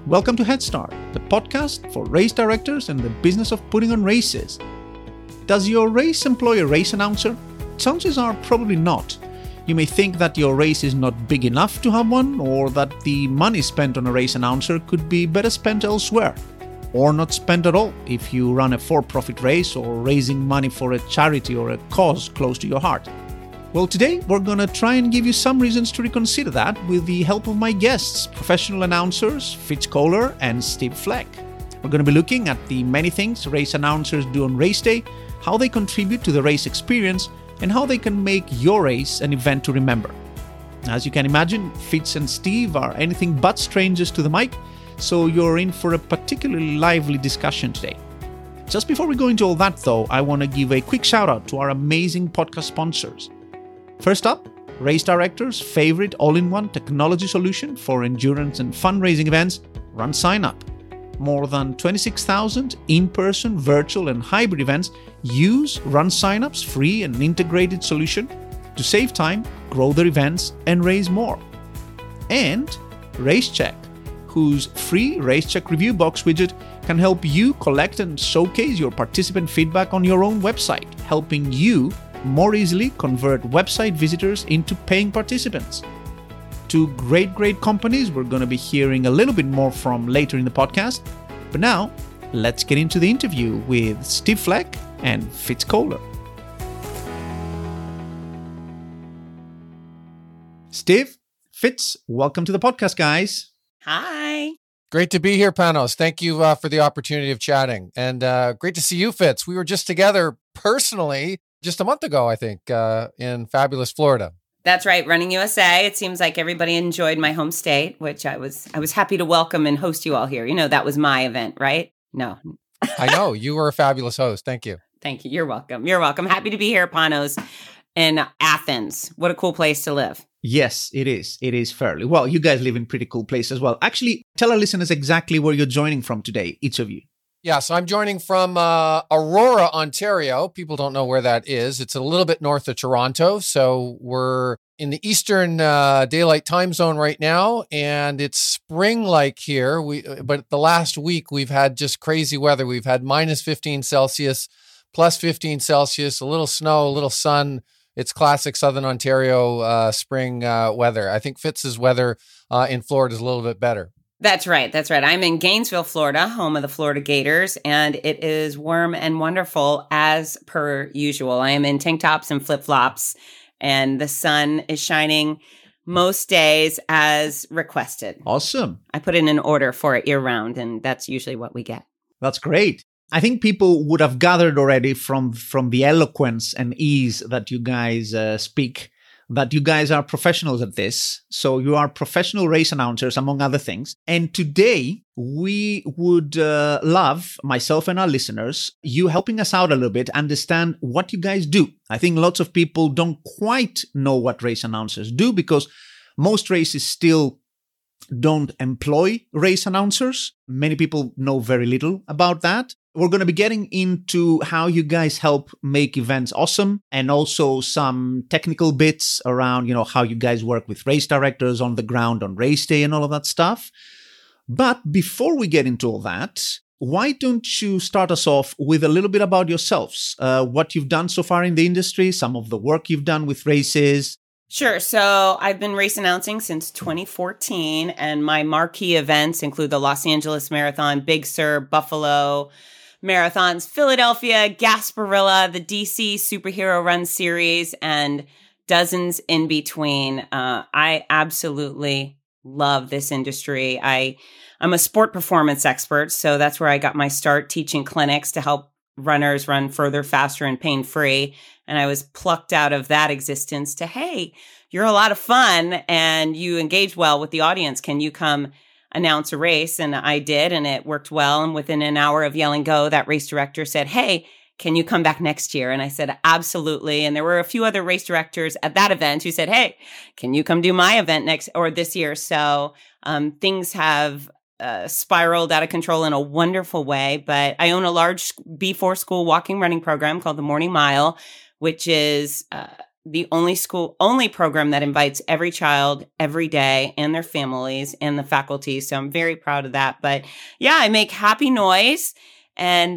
Welcome to Head Start, the podcast for race directors and the business of putting on races. Does your race employ a race announcer? Chances are probably not. You may think that your race is not big enough to have one, or that the money spent on a race announcer could be better spent elsewhere, or not spent at all if you run a for-profit race or raising money for a charity or a cause close to your heart. Well, today we're going to try and give you some reasons to reconsider that with the help of my guests, professional announcers Fitz Kohler and Steve Fleck. We're going to be looking at the many things race announcers do on race day, how they contribute to the race experience, and how they can make your race an event to remember. As you can imagine, Fitz and Steve are anything but strangers to the mic, so you're in for a particularly lively discussion today. Just before we go into all that though, I want to give a quick shout out to our amazing podcast sponsors. First up, Race Director's favorite all-in-one technology solution for endurance and fundraising events, RunSignup. More than 26,000 in-person, virtual and hybrid events use RunSignup's free and integrated solution to save time, grow their events and raise more. And RaceCheck, whose free RaceCheck review box widget can help you collect and showcase your participant feedback on your own website, helping you more easily convert website visitors into paying participants. Two great companies we're going to be hearing a little bit more from later in the podcast. But now, let's get into the interview with Steve Fleck and Fitz Kohler. Steve, Fitz, welcome to the podcast, guys. Hi. Great to be here, Panos. Thank you for the opportunity of chatting. And great to see you, Fitz. We were just together personally just a month ago, I think, in fabulous Florida. That's right, Running USA. It seems like everybody enjoyed my home state, which I was happy to welcome and host you all here. You know, that was my event, right? No. I know. You were a fabulous host. Thank you. Thank you. You're welcome. You're welcome. Happy to be here, Panos, in Athens. What a cool place to live. Yes, it is. It is fairly. Well, you guys live in pretty cool place as well. Actually, tell our listeners exactly where you're joining from today, each of you. Yeah, so I'm joining from Aurora, Ontario. People don't know where that is. It's a little bit north of Toronto. So we're in the Eastern Daylight Time Zone right now, and it's spring-like here. But the last week, we've had just crazy weather. We've had minus 15 Celsius, plus 15 Celsius, a little snow, a little sun. It's classic Southern Ontario spring weather. I think Fitz's weather in Florida is a little bit better. That's right. That's right. I'm in Gainesville, Florida, home of the Florida Gators, and it is warm and wonderful as per usual. I am in tank tops and flip-flops, and the sun is shining most days as requested. Awesome. I put in an order for it year-round, and that's usually what we get. That's great. I think people would have gathered already from the eloquence and ease that you guys speak, that you guys are professionals at this. So you are professional race announcers, among other things. And today, we would love, myself and our listeners, you helping us out a little bit, understand what you guys do. I think lots of people don't quite know what race announcers do because most races still don't employ race announcers. Many people know very little about that. We're going to be getting into how you guys help make events awesome and also some technical bits around, how you guys work with race directors on the ground on race day and all of that stuff. But before we get into all that, why don't you start us off with a little bit about yourselves, what you've done so far in the industry, some of the work you've done with races. Sure. So I've been race announcing since 2014, and my marquee events include the Los Angeles Marathon, Big Sur, Buffalo Marathons, Philadelphia, Gasparilla, the DC Superhero Run Series, and dozens in between. I absolutely love this industry. I'm a sport performance expert, so that's where I got my start teaching clinics to help runners run further, faster, and pain-free. And I was plucked out of that existence to, hey, you're a lot of fun and you engage well with the audience. Can you come announce a race? And I did, and it worked well. And within an hour of yelling go, that race director said, hey, can you come back next year? And I said, absolutely. And there were a few other race directors at that event who said, hey, can you come do my event this year? So things have spiraled out of control in a wonderful way. But I own a large B4 school walking running program called the Morning Mile, which is the only program that invites every child every day and their families and the faculty. So I'm very proud of that. But yeah, I make happy noise and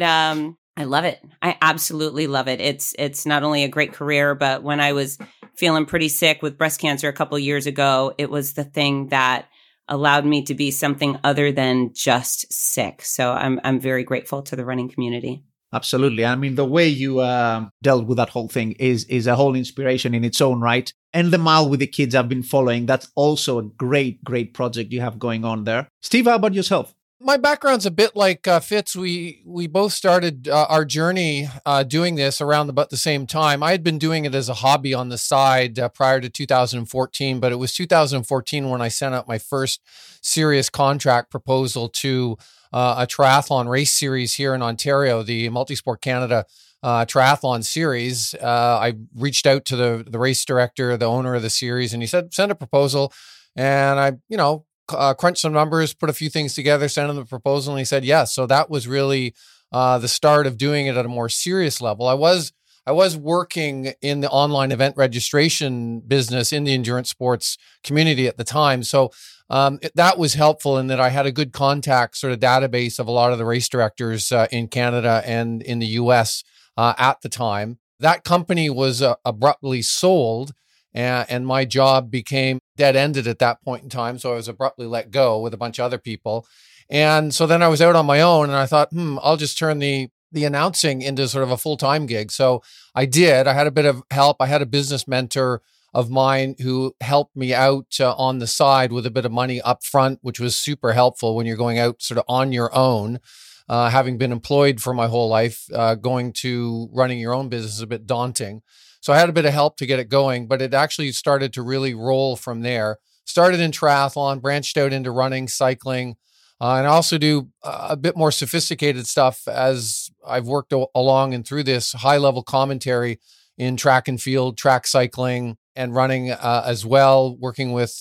I love it. I absolutely love it. It's not only a great career, but when I was feeling pretty sick with breast cancer a couple of years ago, it was the thing that allowed me to be something other than just sick. So I'm very grateful to the running community. Absolutely. I mean, the way you dealt with that whole thing is a whole inspiration in its own right. And the Mile with the Kids I've been following. That's also a great, great project you have going on there. Steve, how about yourself? My background's a bit like Fitz. We both started our journey doing this around about the same time. I had been doing it as a hobby on the side prior to 2014, but it was 2014 when I sent out my first serious contract proposal to a triathlon race series here in Ontario, the Multisport Canada Triathlon Series. I reached out to the race director, the owner of the series, and he said, send a proposal. And I, crunched some numbers, put a few things together, sent him the proposal, and he said yes. So that was really the start of doing it at a more serious level. I was working in the online event registration business in the endurance sports community at the time. So that was helpful in that I had a good contact sort of database of a lot of the race directors in Canada and in the US at the time. That company was abruptly sold. And my job became dead-ended at that point in time. So I was abruptly let go with a bunch of other people. And so then I was out on my own and I thought, I'll just turn the announcing into sort of a full-time gig. So I did. I had a bit of help. I had a business mentor of mine who helped me out on the side with a bit of money up front, which was super helpful when you're going out sort of on your own. Having been employed for my whole life, going to running your own business is a bit daunting. So I had a bit of help to get it going, but it actually started to really roll from there. Started in triathlon, branched out into running, cycling, and I also do a bit more sophisticated stuff as I've worked along and through this high-level commentary in track and field, track cycling, and running as well, working with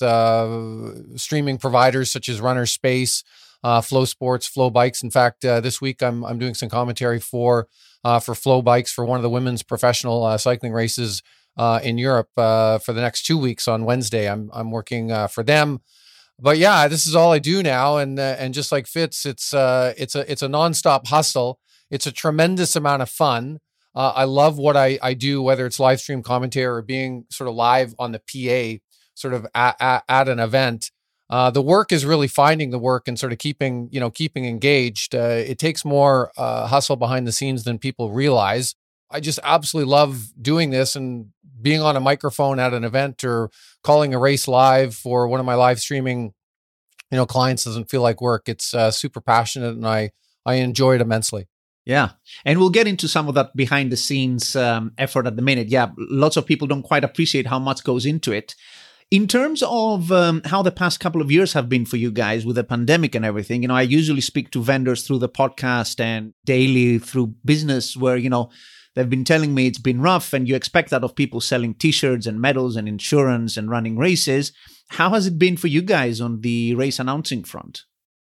streaming providers such as Runnerspace, Flow Sports, Flow Bikes. In fact, this week I'm doing some commentary for Flow Bikes for one of the women's professional cycling races in Europe for the next 2 weeks on Wednesday. I'm working for them. But yeah, this is all I do now, and just like Fitz, it's a nonstop hustle. It's a tremendous amount of fun. I love what I do, whether it's live stream commentary or being sort of live on the PA, sort of at an event. The work is really finding the work and sort of keeping engaged. It takes more hustle behind the scenes than people realize. I just absolutely love doing this and being on a microphone at an event or calling a race live for one of my live streaming, clients doesn't feel like work. It's super passionate and I enjoy it immensely. Yeah. And we'll get into some of that behind the scenes effort at the minute. Yeah. Lots of people don't quite appreciate how much goes into it. In terms of how the past couple of years have been for you guys with the pandemic and everything, I usually speak to vendors through the podcast and daily through business where, they've been telling me it's been rough and you expect that of people selling t-shirts and medals and insurance and running races. How has it been for you guys on the race announcing front?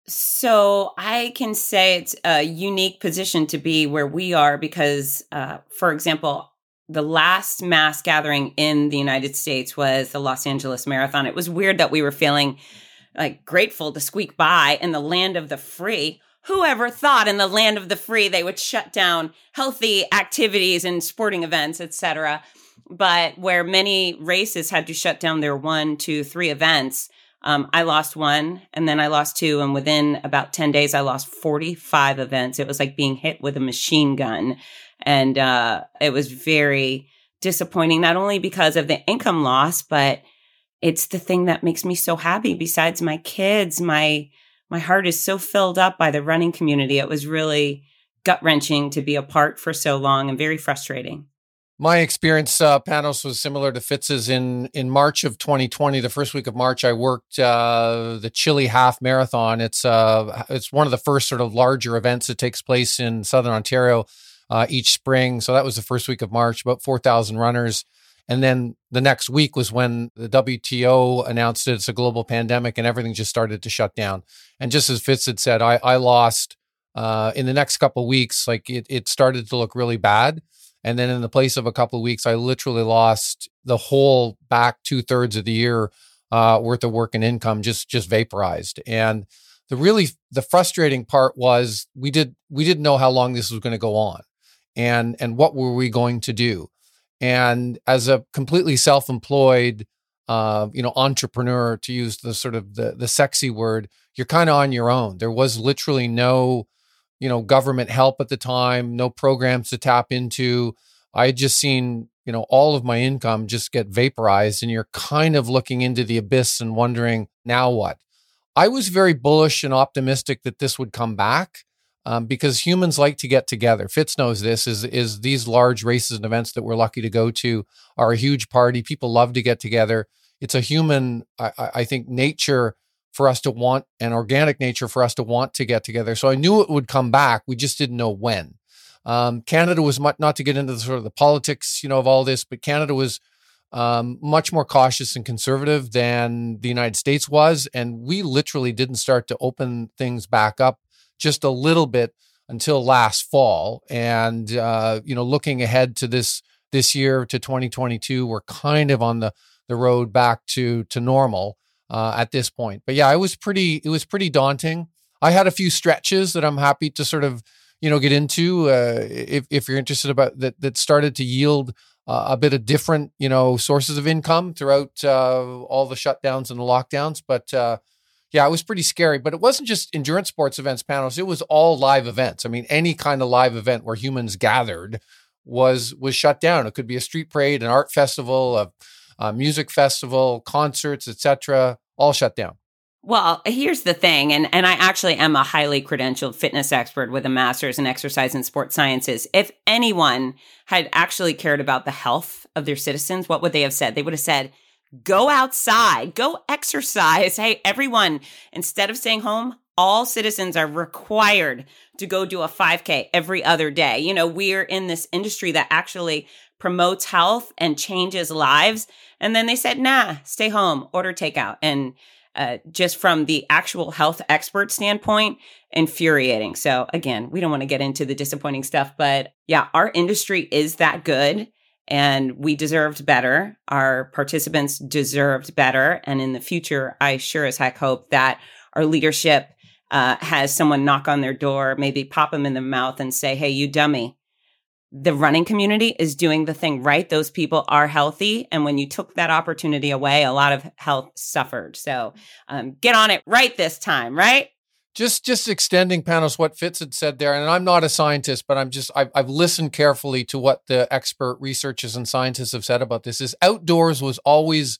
So I can say it's a unique position to be where we are because, for example, the last mass gathering in the United States was the Los Angeles Marathon. It was weird that we were feeling like grateful to squeak by in the land of the free. Whoever thought in the land of the free they would shut down healthy activities and sporting events, etc. But where many races had to shut down their 1, 2, 3 events, I lost one and then I lost 2. And within about 10 days, I lost 45 events. It was like being hit with a machine gun. And it was very disappointing, not only because of the income loss, but it's the thing that makes me so happy. Besides my kids, my heart is so filled up by the running community. It was really gut-wrenching to be apart for so long and very frustrating. My experience, Panos, was similar to Fitz's. In March of 2020, the first week of March, I worked the Chile Half Marathon. It's one of the first sort of larger events that takes place in Southern Ontario each spring. So that was the first week of March, about 4,000 runners. And then the next week was when the WTO announced it's a global pandemic and everything just started to shut down. And just as Fitz had said, I lost in the next couple of weeks, like it started to look really bad. And then in the place of a couple of weeks, I literally lost the whole back 2/3 of the year worth of work and income just vaporized. And the frustrating part was we didn't know how long this was going to go on, and what were we going to do. And as a completely self-employed, entrepreneur, to use the sort of the sexy word, you're kind of on your own. There was literally no, government help at the time, no programs to tap into. I had just seen, all of my income just get vaporized, and you're kind of looking into the abyss and wondering, now what? I was very bullish and optimistic that this would come back. Because humans like to get together. Fitz knows this, is these large races and events that we're lucky to go to are a huge party. People love to get together. It's a human, I think, nature for us to want, an organic nature for us to want to get together. So I knew it would come back. We just didn't know when. Canada was not to get into the sort of the politics, of all this, but Canada was much more cautious and conservative than the United States was. And we literally didn't start to open things back up just a little bit until last fall. And, looking ahead to this year, to 2022, we're kind of on the road back to normal at this point. But yeah, it was pretty daunting. I had a few stretches that I'm happy to sort of, get into if you're interested about that started to yield a bit of different, sources of income throughout all the shutdowns and the lockdowns. But, yeah, it was pretty scary, but it wasn't just endurance sports events, Panos. It was all live events. I mean, any kind of live event where humans gathered was shut down. It could be a street parade, an art festival, a music festival, concerts, etc., all shut down. Well, here's the thing, and I actually am a highly credentialed fitness expert with a master's in exercise and sports sciences. If anyone had actually cared about the health of their citizens, what would they have said? They would have said, go outside, go exercise. Hey, everyone, instead of staying home, all citizens are required to go do a 5K every other day. We're in this industry that actually promotes health and changes lives. And then they said, nah, stay home, order takeout. And just from the actual health expert standpoint, infuriating. So again, we don't want to get into the disappointing stuff, but yeah, our industry is that good. And we deserved better. Our participants deserved better. And in the future, I sure as heck hope that our leadership has someone knock on their door, maybe pop them in the mouth and say, hey, you dummy. The running community is doing the thing right. Those people are healthy. And when you took that opportunity away, a lot of health suffered. So get on it right this time, right? Just extending, Panos, what Fitz had said there, and I'm not a scientist, but I've listened carefully to what the expert researchers and scientists have said about this, is outdoors was always,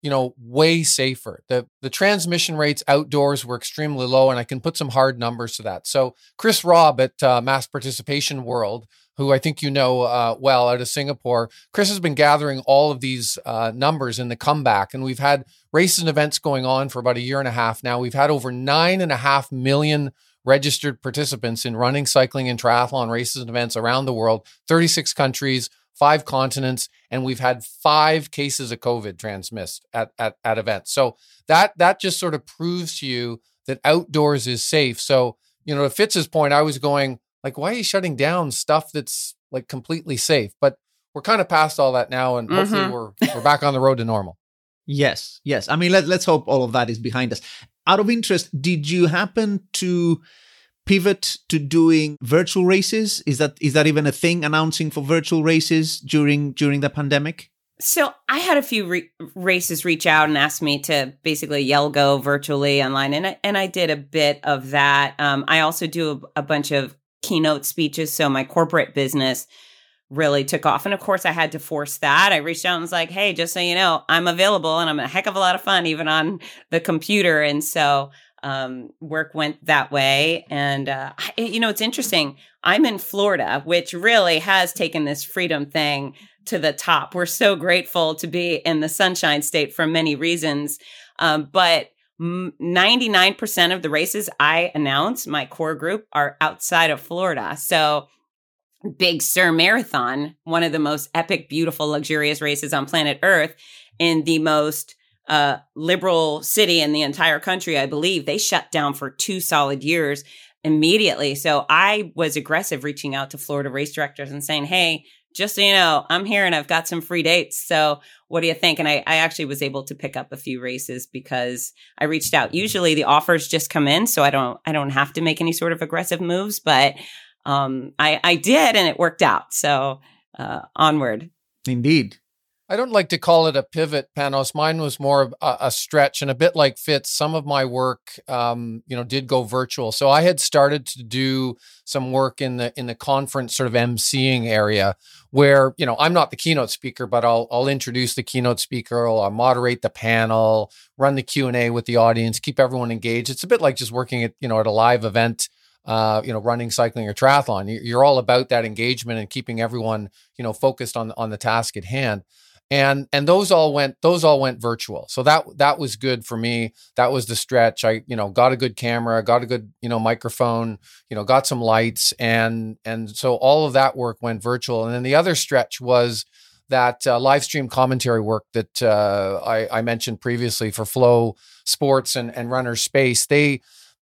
way safer. The transmission rates outdoors were extremely low, and I can put some hard numbers to that. So Chris Robb at Mass Participation World, who I think well, out of Singapore, Chris has been gathering all of these numbers in the comeback, and we've had races and events going on for about a year and a half now. We've had over 9.5 million registered participants in running, cycling, and triathlon races and events around the world, 36 countries, 5 continents, and we've had 5 cases of COVID transmissed at events. So that just sort of proves to you that outdoors is safe. So, to Fitz's point, I was going, like, why are you shutting down stuff that's like completely safe? But we're kind of past all that now, and hopefully we're back on the road to normal. Yes. I mean, let's hope all of that is behind us. Out of interest, did you happen to pivot to doing virtual races? Is that even a thing, announcing for virtual races during the pandemic? So I had a few races reach out and ask me to basically yell go virtually online, and I did a bit of that. I also do a bunch of keynote speeches, so my corporate business really took off. And of course, I had to force that. I reached out and was like, hey, just so you know, I'm available and I'm a heck of a lot of fun, even on the computer. And so work went that way. And, it's interesting. I'm in Florida, which really has taken this freedom thing to the top. We're so grateful to be in the Sunshine State for many reasons. But 99% of the races I announce, my core group, are outside of Florida. So Big Sur Marathon, one of the most epic, beautiful, luxurious races on planet Earth, in the most liberal city in the entire country, I believe, they shut down for 2 solid years immediately. So I was aggressive reaching out to Florida race directors and saying, hey, just so you know, I'm here and I've got some free dates. So what do you think? And I actually was able to pick up a few races because I reached out. Usually the offers just come in, so I don't have to make any sort of aggressive moves, but I did, and it worked out. So onward. Indeed. I don't like to call it a pivot, Panos. Mine was more of a stretch, and a bit like Fitz, some of my work, did go virtual. So I had started to do some work in the conference sort of emceeing area where, I'm not the keynote speaker, but I'll introduce the keynote speaker, I'll moderate the panel, run the Q&A with the audience, keep everyone engaged. It's a bit like just working at a live event, running, cycling, or triathlon. You're all about that engagement and keeping everyone, focused on the task at hand. And those all went virtual. So that was good for me. That was the stretch. I, got a good camera, got a good, microphone, got some lights. And so all of that work went virtual. And then the other stretch was that live stream commentary work that I mentioned previously for Flow Sports and Runner Space. They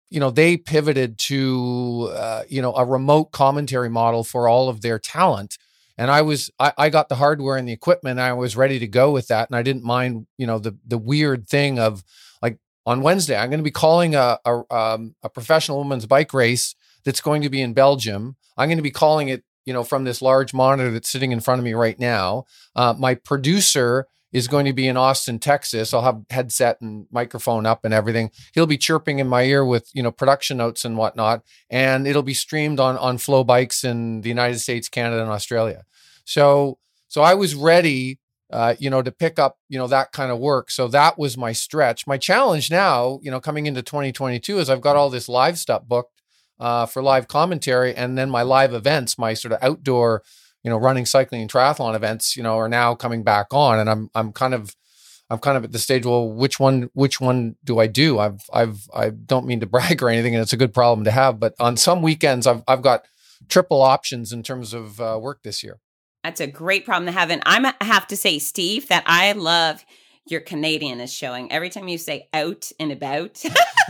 pivoted to, a remote commentary model for all of their talent. And I got the hardware and the equipment. And I was ready to go with that. And I didn't mind, the weird thing of like on Wednesday, I'm going to be calling a professional women's bike race that's going to be in Belgium. I'm going to be calling it, from this large monitor that's sitting in front of me right now. My producer is going to be in Austin, Texas. I'll have headset and microphone up and everything. He'll be chirping in my ear with, production notes and whatnot. And it'll be streamed on Flow Bikes in the United States, Canada, and Australia. So I was ready, to pick up, that kind of work. So that was my stretch. My challenge now, coming into 2022 is I've got all this live stuff booked for live commentary. And then my live events, my sort of outdoor, running, cycling, and triathlon events, are now coming back on. And I'm kind of at the stage, well, which one do I do? I don't mean to brag or anything, and it's a good problem to have, but on some weekends I've got triple options in terms of work this year. That's a great problem to have. And I have to say, Steve, that I love your Canadian is showing. Every time you say out and about,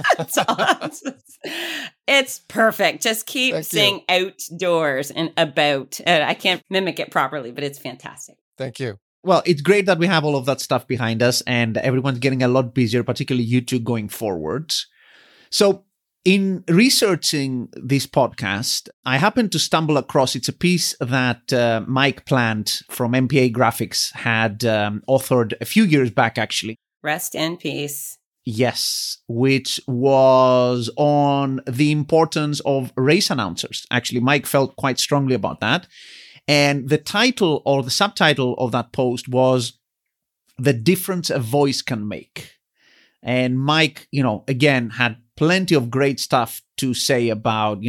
it's perfect. Just keep saying outdoors and about. I can't mimic it properly, but it's fantastic. Thank you. Well, it's great that we have all of that stuff behind us and everyone's getting a lot busier, particularly you two going forward. So in researching this podcast, I happened to stumble across, it's a piece that Mike Plant from MPA Graphics had authored a few years back, actually. Rest in peace. Yes, which was on the importance of race announcers. Actually, Mike felt quite strongly about that. And the title or the subtitle of that post was The Difference a Voice Can Make. And Mike, again, had plenty of great stuff to say about,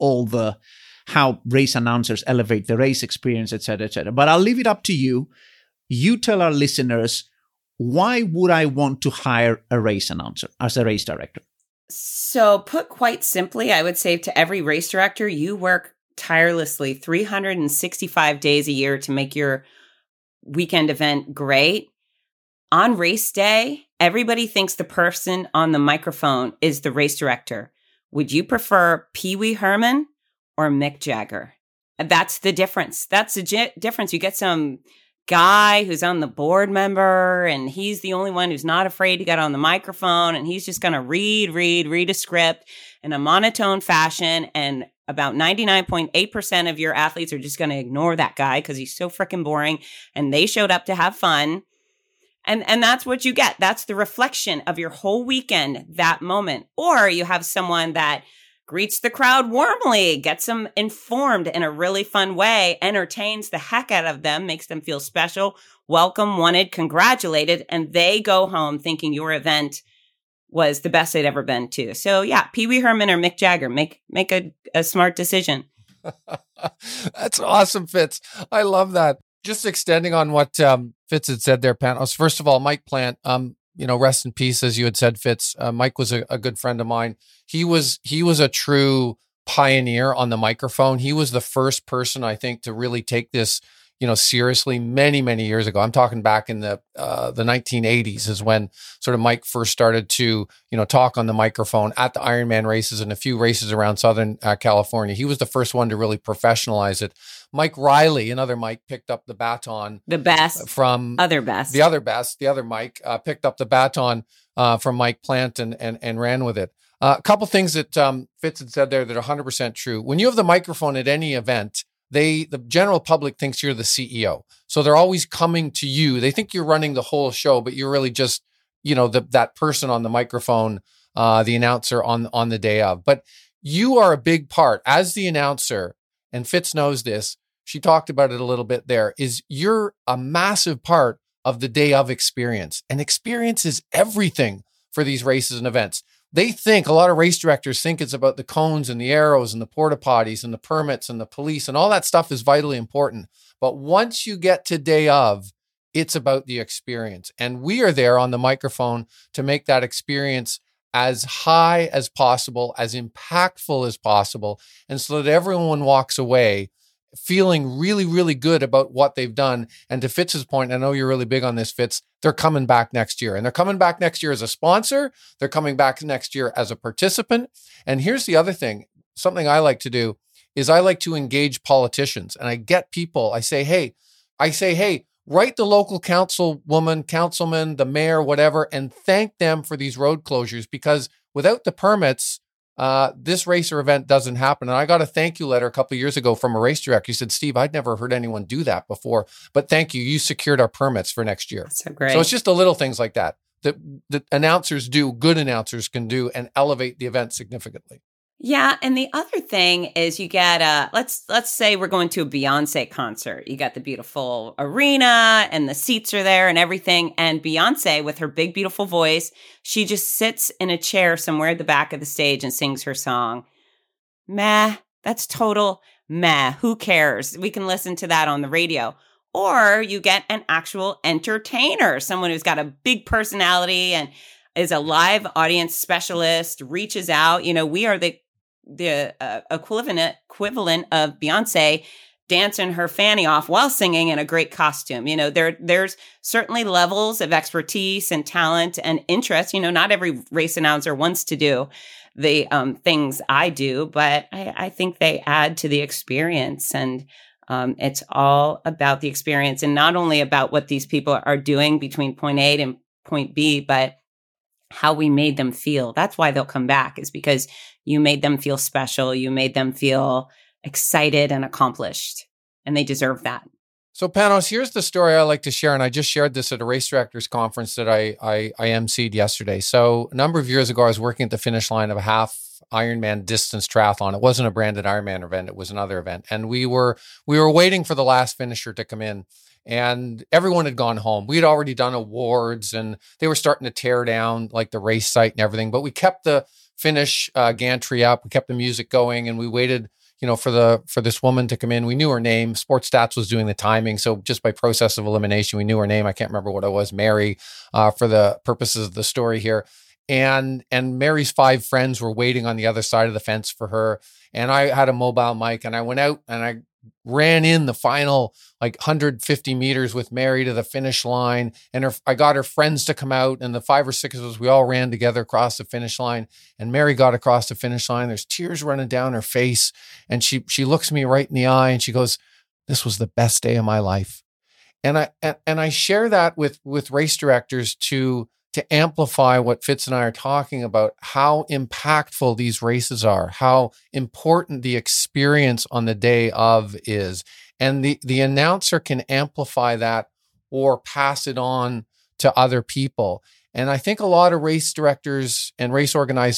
how race announcers elevate the race experience, et cetera, et cetera. But I'll leave it up to you. You tell our listeners, why would I want to hire a race announcer as a race director? So put quite simply, I would say to every race director, you work tirelessly 365 days a year to make your weekend event great. On race day, everybody thinks the person on the microphone is the race director. Would you prefer Pee Wee Herman or Mick Jagger? That's the difference. That's the difference. You get some guy who's on the board member and he's the only one who's not afraid to get on the microphone and he's just going to read a script in a monotone fashion, and about 99.8% of your athletes are just going to ignore that guy because he's so freaking boring and they showed up to have fun. And that's what you get. That's the reflection of your whole weekend, that moment. Or you have someone that greets the crowd warmly, gets them informed in a really fun way, entertains the heck out of them, makes them feel special, welcome, wanted, congratulated, and they go home thinking your event was the best they'd ever been to. So yeah, Pee Wee Herman or Mick Jagger, make a smart decision. That's awesome, Fitz. I love that. Just extending on what Fitz had said there, Panos. First of all, Mike Plant, rest in peace, as you had said, Fitz. Mike was a good friend of mine. He was a true pioneer on the microphone. He was the first person, I think, to really take this, seriously many, many years ago. I'm talking back in the 1980s is when sort of Mike first started to, talk on the microphone at the Ironman races and a few races around Southern California. He was the first one to really professionalize it. Mike Riley, another Mike, picked up the baton. The best. From other best. The other Mike picked up the baton from Mike Plant and ran with it. A couple things that Fitz had said there that are 100% true. When you have the microphone at any event, the general public thinks you're the CEO. So they're always coming to you. They think you're running the whole show, but you're really just, that person on the microphone, the announcer on the day of. But you are a big part as the announcer, and Fitz knows this. She talked about it a little bit there, is you're a massive part of the day of experience. And experience is everything for these races and events. A lot of race directors think it's about the cones and the arrows and the porta potties and the permits and the police, and all that stuff is vitally important. But once you get to day of, it's about the experience. And we are there on the microphone to make that experience as high as possible, as impactful as possible, and so that everyone walks away feeling really, really good about what they've done. And to Fitz's point, I know you're really big on this, Fitz, they're coming back next year. And they're coming back next year as a sponsor. They're coming back next year as a participant. And here's the other thing. Something I like to do is I like to engage politicians. And I get people, I say, hey, write the local councilwoman, councilman, the mayor, whatever, and thank them for these road closures, because without the permits, this race or event doesn't happen. And I got a thank you letter a couple of years ago from a race director. He said, Steve, I'd never heard anyone do that before, but thank you. You secured our permits for next year. So great. So it's just the little things like that announcers do, good announcers can do, and elevate the event significantly. Yeah. And the other thing is you get, let's say we're going to a Beyonce concert. You got the beautiful arena and the seats are there and everything. And Beyonce, with her big, beautiful voice, she just sits in a chair somewhere at the back of the stage and sings her song. Meh. That's total meh. Who cares? We can listen to that on the radio. Or you get an actual entertainer, someone who's got a big personality and is a live audience specialist, reaches out. We are the equivalent of Beyonce dancing her fanny off while singing in a great costume. There's certainly levels of expertise and talent and interest. Not every race announcer wants to do the things I do, but I think they add to the experience. And it's all about the experience, and not only about what these people are doing between point A and point B, but how we made them feel. That's why they'll come back, is because you made them feel special. You made them feel excited and accomplished, and they deserve that. So Panos, here's the story I like to share. And I just shared this at a race directors conference that I emceed yesterday. So a number of years ago, I was working at the finish line of a half Ironman distance triathlon. It wasn't a branded Ironman event. It was another event. And we were waiting for the last finisher to come in. And everyone had gone home. We had already done awards and they were starting to tear down like the race site and everything. But we kept the finish gantry up. We kept the music going, and we waited, for this woman to come in. We knew her name. Sports Stats was doing the timing. So just by process of elimination, we knew her name. I can't remember what it was, Mary, for the purposes of the story here. And Mary's 5 friends were waiting on the other side of the fence for her. And I had a mobile mic, and I went out and I ran in the final 150 meters with Mary to the finish line. And I got her friends to come out, and the 5 or 6 of us, we all ran together across the finish line. And Mary got across the finish line. There's tears running down her face. And she looks me right in the eye and she goes, "This was the best day of my life." And I share that with race directors to amplify what Fitz and I are talking about, how impactful these races are, how important the experience on the day of is. And the announcer can amplify that or pass it on to other people. And I think a lot of race directors and race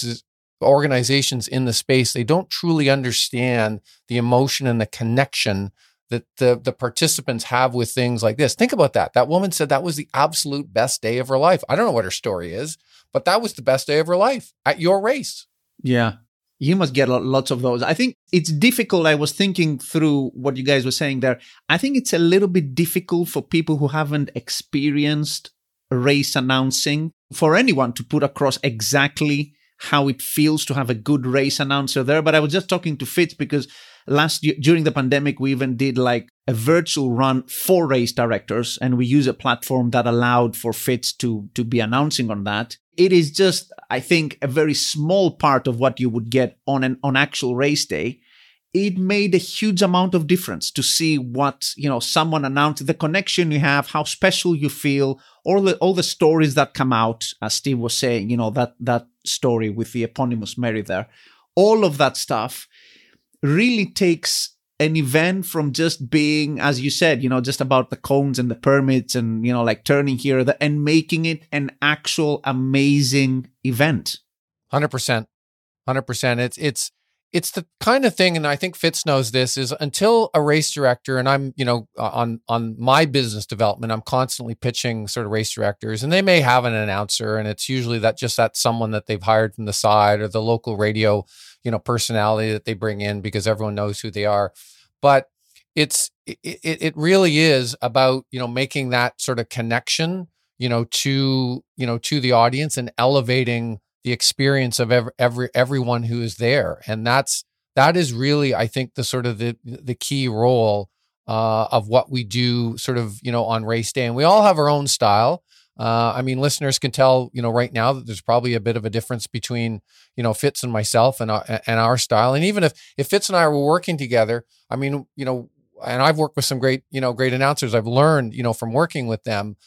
organizations in the space, they don't truly understand the emotion and the connection that the participants have with things like this. Think about that. That woman said that was the absolute best day of her life. I don't know what her story is, but that was the best day of her life at your race. Yeah. You must get lots of those. I think it's difficult. I was thinking through what you guys were saying there. I think it's a little bit difficult for people who haven't experienced race announcing, for anyone to put across exactly how it feels to have a good race announcer there. But I was just talking to Fitz because last year, during the pandemic, we even did like a virtual run for race directors, and we use a platform that allowed for Fitz to be announcing on that. It is just, I think, a very small part of what you would get on actual race day. It made a huge amount of difference to see what, someone announced, the connection you have, how special you feel, all the stories that come out, as Steve was saying, that story with the eponymous Mary there. All of that stuff really takes an event from just being, as you said, just about the cones and the permits and, like turning here and making it an actual amazing event. 100%. 100%. It's the kind of thing, and I think Fitz knows this, is until a race director, and I'm, on my business development, I'm constantly pitching sort of race directors, and they may have an announcer, and it's usually that someone that they've hired from the side or the local radio, personality that they bring in because everyone knows who they are. But it really is about, making that sort of connection, to the audience and elevating the experience of everyone who is there. And that is really, I think, the sort of the key role of what we do sort of, on race day. And we all have our own style. Listeners can tell, right now that there's probably a bit of a difference between, Fitz and myself and our style. And even if Fitz and I were working together, and I've worked with some great announcers. I've learned, from working with them.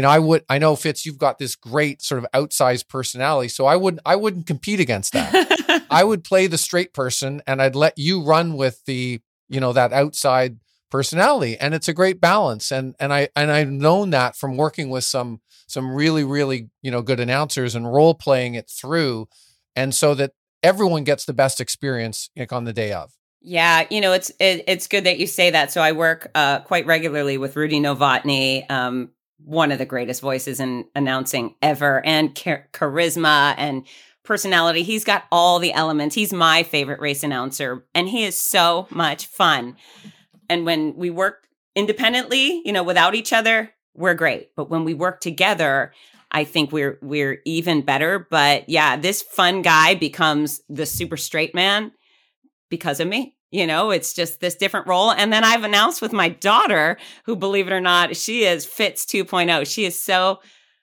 I know, Fitz, you've got this great sort of outsized personality, so I wouldn't compete against that. I would play the straight person, and I'd let you run with the, that outside personality, and it's a great balance. And I've known that from working with some really, really, good announcers and role playing it through, and so that everyone gets the best experience on the day of. Yeah, it's good that you say that. So I work quite regularly with Rudy Novotny, one of the greatest voices in announcing ever, and charisma and personality. He's got all the elements. He's my favorite race announcer, and he is so much fun. And when we work independently, without each other, we're great. But when we work together, I think we're even better. But yeah, this fun guy becomes the super straight man because of me. It's just this different role. And then I've announced with my daughter, who, believe it or not, she is Fitz 2.0. She is so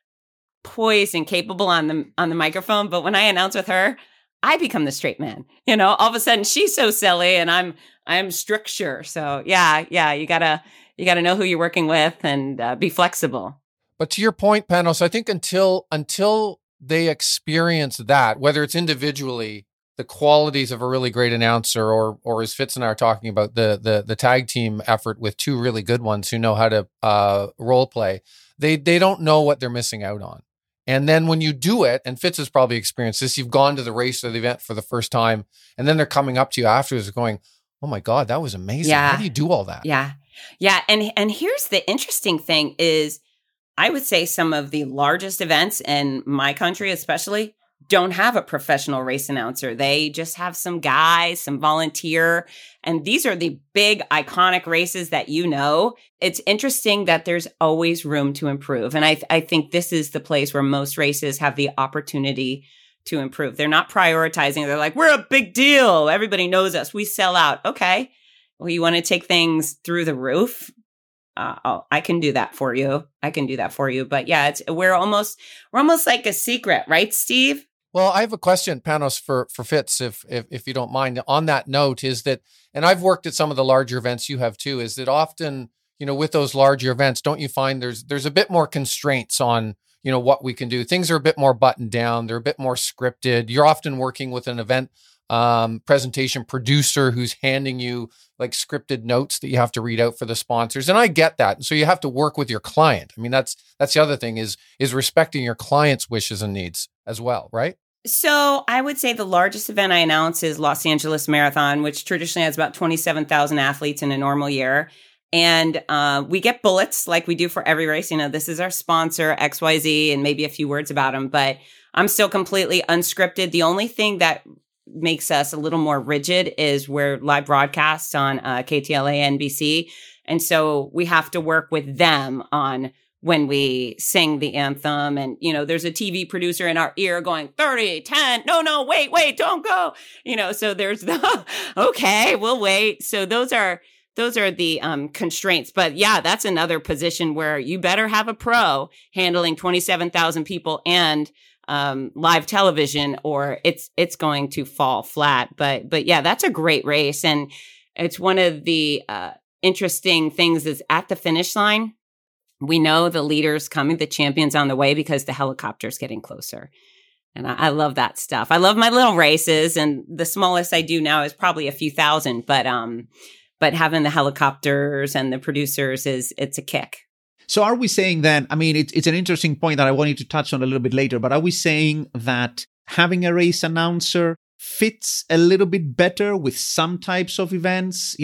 poised and capable on the microphone. But when I announce with her, I become the straight man. All of a sudden she's so silly and I'm stricture. So yeah, you gotta know who you're working with and be flexible. But to your point, Panos, I think until they experience that, whether it's individually, the qualities of a really great announcer, or as Fitz and I are talking about, the tag team effort with two really good ones who know how to role play, they don't know what they're missing out on. And then when you do it, and Fitz has probably experienced this, you've gone to the race or the event for the first time, and then they're coming up to you afterwards going, "Oh my God, that was amazing. Yeah. How do you do all that?" Yeah. Yeah. And here's the interesting thing is, I would say some of the largest events in my country, especially, don't have a professional race announcer. They just have some guys, some volunteer. And these are the big iconic races that It's interesting that there's always room to improve. And I think this is the place where most races have the opportunity to improve. They're not prioritizing. They're like, we're a big deal. Everybody knows us. We sell out. Okay. Well, you want to take things through the roof? I can do that for you. But yeah, we're almost like a secret, right, Steve? Well, I have a question, Panos, for Fitz, if you don't mind. On that note, is that, and I've worked at some of the larger events you have too, is that often, with those larger events, don't you find there's a bit more constraints on, what we can do? Things are a bit more buttoned down. They're a bit more scripted. You're often working with an event presentation producer who's handing you like scripted notes that you have to read out for the sponsors. And I get that. And so you have to work with your client. That's the other thing is respecting your client's wishes and needs as well, right? So I would say the largest event I announce is Los Angeles Marathon, which traditionally has about 27,000 athletes in a normal year. And we get bullets like we do for every race. This is our sponsor, XYZ, and maybe a few words about them. But I'm still completely unscripted. The only thing that makes us a little more rigid is we're live broadcast on KTLA NBC. And so we have to work with them on when we sing the anthem. And, there's a TV producer in our ear going 30, 10, no, wait, don't go. So there's okay, we'll wait. So those are the constraints. But yeah, that's another position where you better have a pro handling 27,000 people and live television, or it's going to fall flat. But yeah, that's a great race. And it's one of the interesting things is at the finish line, we know the leaders coming, the champions on the way, because the helicopter's getting closer. And I love that stuff. I love my little races, and the smallest I do now is probably a few thousand, but having the helicopters and the producers it's a kick. So are we saying then, it's an interesting point that I wanted to touch on a little bit later, but are we saying that having a race announcer fits a little bit better with some types of events,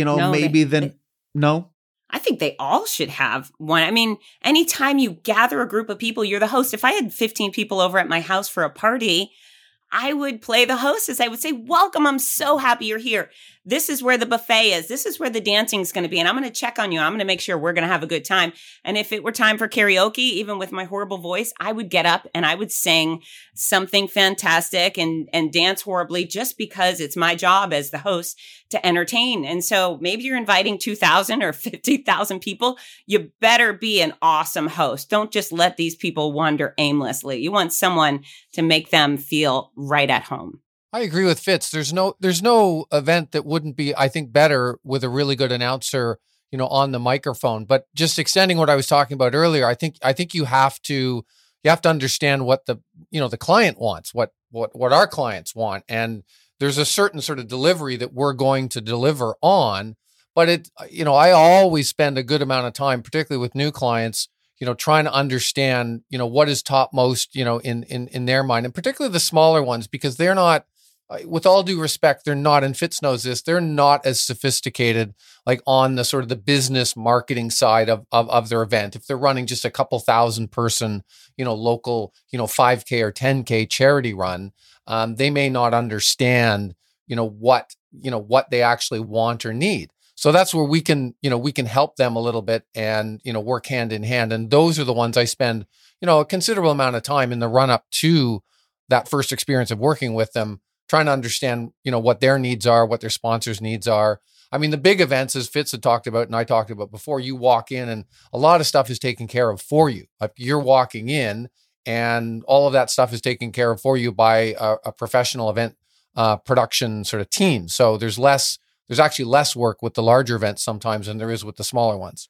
no? I think they all should have one. Anytime you gather a group of people, you're the host. If I had 15 people over at my house for a party, I would play the hostess. I would say, welcome. I'm so happy you're here. This is where the buffet is. This is where the dancing is going to be. And I'm going to check on you. I'm going to make sure we're going to have a good time. And if it were time for karaoke, even with my horrible voice, I would get up and I would sing something fantastic and dance horribly, just because it's my job as the host to entertain. And so maybe you're inviting 2,000 or 50,000 people. You better be an awesome host. Don't just let these people wander aimlessly. You want someone to make them feel right at home. I agree with Fitz. There's no event that wouldn't be, I think, better with a really good announcer, on the microphone. But just extending what I was talking about earlier, I think you have to understand what the client wants, what our clients want, and there's a certain sort of delivery that we're going to deliver on. But I always spend a good amount of time, particularly with new clients, trying to understand, what is topmost, in their mind, and particularly the smaller ones, because they're not, with all due respect, they're not, and Fitz knows this, they're not as sophisticated, like on the sort of the business marketing side of their event. If they're running just a couple thousand person, local, 5K or 10K charity run, they may not understand, what they actually want or need. So that's where we can help them a little bit and, work hand in hand. And those are the ones I spend, a considerable amount of time in the run up to that first experience of working with them, trying to understand, what their needs are, what their sponsors' needs are. The big events, as Fitz had talked about and I talked about before, you walk in and a lot of stuff is taken care of for you. Like you're walking in and all of that stuff is taken care of for you by a professional event production sort of team. So there's actually less work with the larger events sometimes than there is with the smaller ones.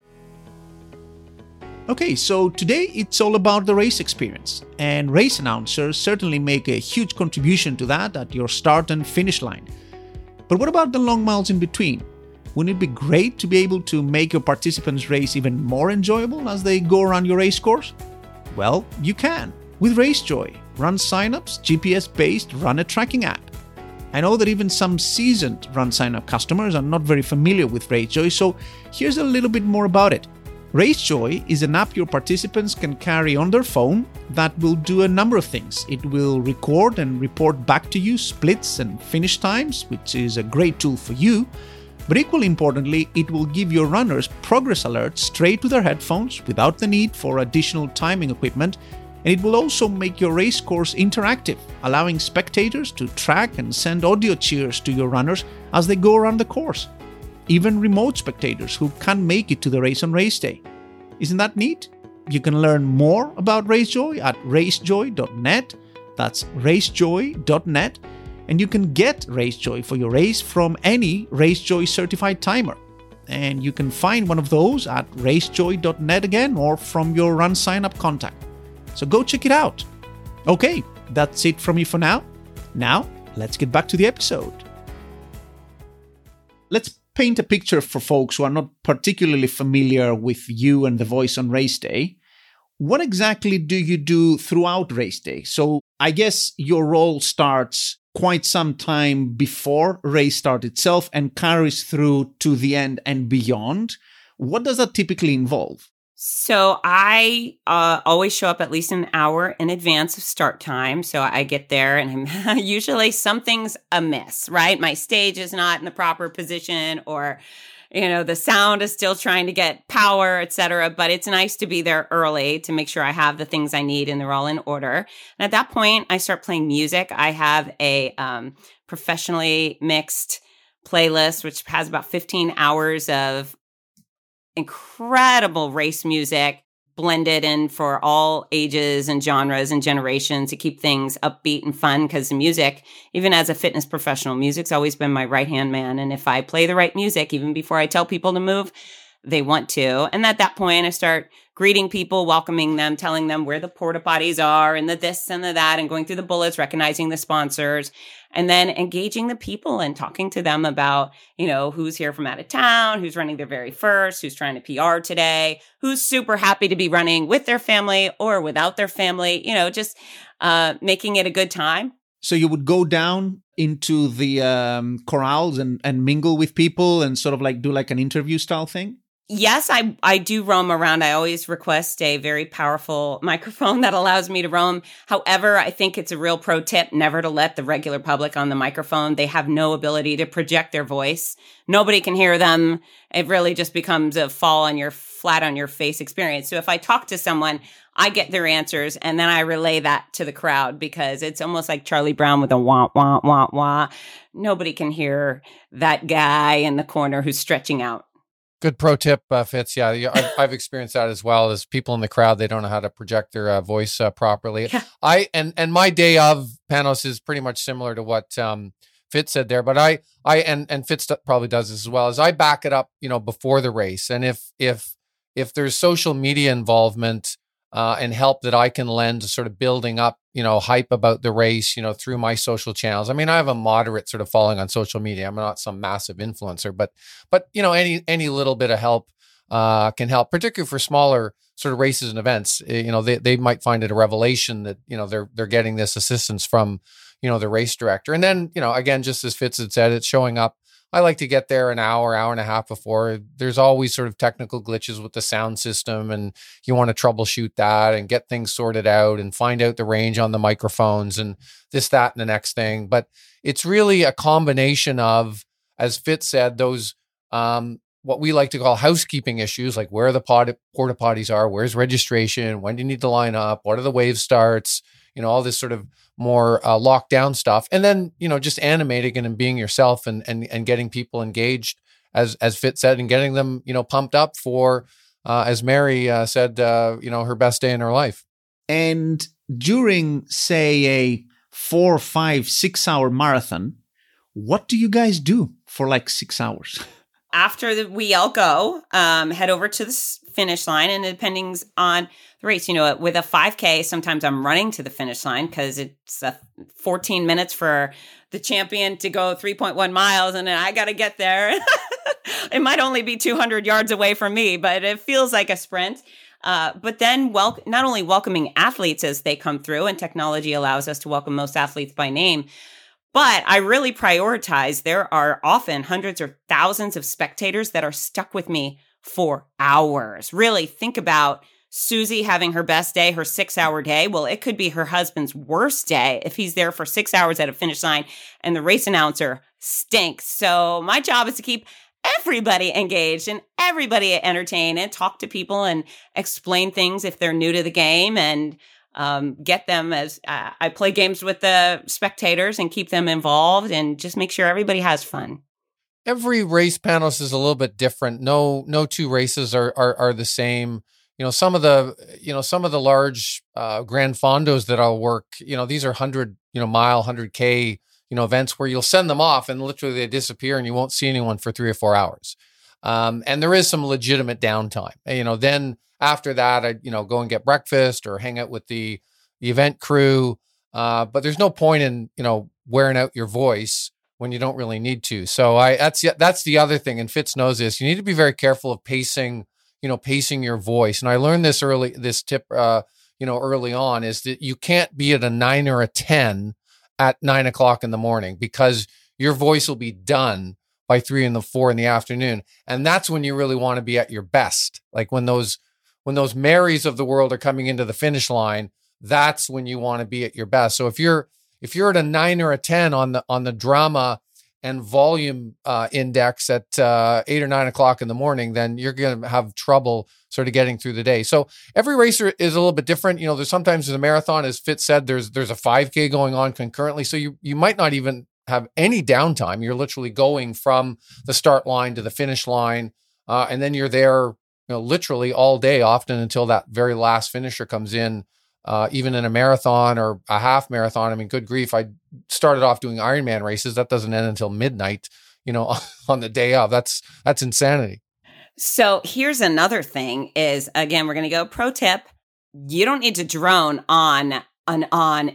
Okay, so today it's all about the race experience, and race announcers certainly make a huge contribution to that at your start and finish line. But what about the long miles in between? Wouldn't it be great to be able to make your participants' race even more enjoyable as they go around your race course? Well, you can with RaceJoy. Run signups, GPS-based runner tracking app. I know that even some seasoned run sign-up customers are not very familiar with RaceJoy, so here's a little bit more about it. RaceJoy is an app your participants can carry on their phone that will do a number of things. It will record and report back to you splits and finish times, which is a great tool for you. But equally importantly, it will give your runners progress alerts straight to their headphones without the need for additional timing equipment. And it will also make your race course interactive, allowing spectators to track and send audio cheers to your runners as they go around the course. Even remote spectators who can't make it to the race on race day. Isn't that neat? You can learn more about RaceJoy at racejoy.net. That's racejoy.net. And you can get RaceJoy for your race from any RaceJoy certified timer. And you can find one of those at racejoy.net again, or from your run sign up contact. So go check it out. Okay, that's it from me for now. Now, let's get back to the episode. Let's paint a picture for folks who are not particularly familiar with you and the voice on race day. What exactly do you do throughout race day? So I guess your role starts quite some time before race start itself and carries through to the end and beyond. What does that typically involve? So I always show up at least an hour in advance of start time. So I get there and I'm usually something's amiss, right? My stage is not in the proper position, or The sound is still trying to get power, etc. But it's nice to be there early to make sure I have the things I need and they're all in order. And at that point, I start playing music. I have a professionally mixed playlist, which has about 15 hours of incredible race music blended in for all ages and genres and generations to keep things upbeat and fun, because the music, even as a fitness professional, music's always been my right-hand man. And if I play the right music, even before I tell people to move, they want to. And at that point, I start greeting people, welcoming them, telling them where the porta potties are and the this and the that, and going through the bullets, recognizing the sponsors, and then engaging the people and talking to them about, who's here from out of town, who's running their very first, who's trying to PR today, who's super happy to be running with their family or without their family, just making it a good time. So you would go down into the corrals and mingle with people and sort of like do like an interview style thing? Yes, I do roam around. I always request a very powerful microphone that allows me to roam. However, I think it's a real pro tip never to let the regular public on the microphone. They have no ability to project their voice. Nobody can hear them. It really just becomes a flat on your face experience. So if I talk to someone, I get their answers and then I relay that to the crowd, because it's almost like Charlie Brown with a wah, wah, wah, wah. Nobody can hear that guy in the corner who's stretching out. Good pro tip, Fitz. Yeah, I've experienced that as well. As people in the crowd, they don't know how to project their voice properly. Yeah. And my day of Panos is pretty much similar to what Fitz said there. But I Fitz probably does this as well. As I back it up, before the race, and if there's social media involvement and help that I can lend to sort of building up, hype about the race, through my social channels. I mean, I have a moderate sort of following on social media. I'm not some massive influencer, but any little bit of help can help, particularly for smaller sort of races and events. They might find it a revelation that, they're getting this assistance from, the race director. And then, again, just as Fitz had said, it's showing up. I like to get there an hour and a half before. There's always sort of technical glitches with the sound system, and you want to troubleshoot that and get things sorted out and find out the range on the microphones and this, that, and the next thing. But it's really a combination of, as Fitz said, those what we like to call housekeeping issues, like where the porta potties are, where's registration, when do you need to line up, what are the wave starts, all this sort of more lockdown stuff. And then, just animating and being yourself and getting people engaged, as Fitz said, and getting them, pumped up for, as Mary said, her best day in her life. And during, say, a 4, 5, 6 hour marathon, what do you guys do for like 6 hours? After we all go, head over to the finish line, and depending on the race, with a 5K, sometimes I'm running to the finish line because it's 14 minutes for the champion to go 3.1 miles, and then I got to get there. It might only be 200 yards away from me, but it feels like a sprint. But then not only welcoming athletes as they come through, and technology allows us to welcome most athletes by name, but I really prioritize. There are often hundreds or thousands of spectators that are stuck with me for hours. Really think about Susie having her best day, her 6-hour day. Well, it could be her husband's worst day if he's there for 6 hours at a finish line and the race announcer stinks. So my job is to keep everybody engaged and everybody entertained and talk to people and explain things if they're new to the game, and get them as I play games with the spectators and keep them involved and just make sure everybody has fun. Every race, Panos, is a little bit different. No two races are the same. Some of the large Grand Fondos that I'll work, these are 100 mile, 100K events where you'll send them off and literally they disappear and you won't see anyone for 3 or 4 hours. And there is some legitimate downtime. Then after that, I go and get breakfast or hang out with the event crew. But there's no point in wearing out your voice when you don't really need to. So that's the other thing. And Fitz knows this. You need to be very careful of pacing your voice. And I learned this tip early on, is that you can't be at a 9 or a 10 at 9 o'clock in the morning, because your voice will be done by 3 and 4 in the afternoon. And that's when you really want to be at your best. Like when those Marys of the world are coming into the finish line, that's when you want to be at your best. So if you're at a 9 or a 10 on the drama and volume index at 8 or 9 o'clock in the morning, then you're going to have trouble sort of getting through the day. So every racer is a little bit different. There's sometimes a marathon, as Fitz said, there's a 5K going on concurrently. So you might not even have any downtime. You're literally going from the start line to the finish line. And then you're there, literally all day, often until that very last finisher comes in. Even in a marathon or a half marathon, I mean, good grief, I started off doing Ironman races. That doesn't end until midnight, on the day of. That's insanity. So here's another thing is, again, we're going to go pro tip. You don't need to drone on and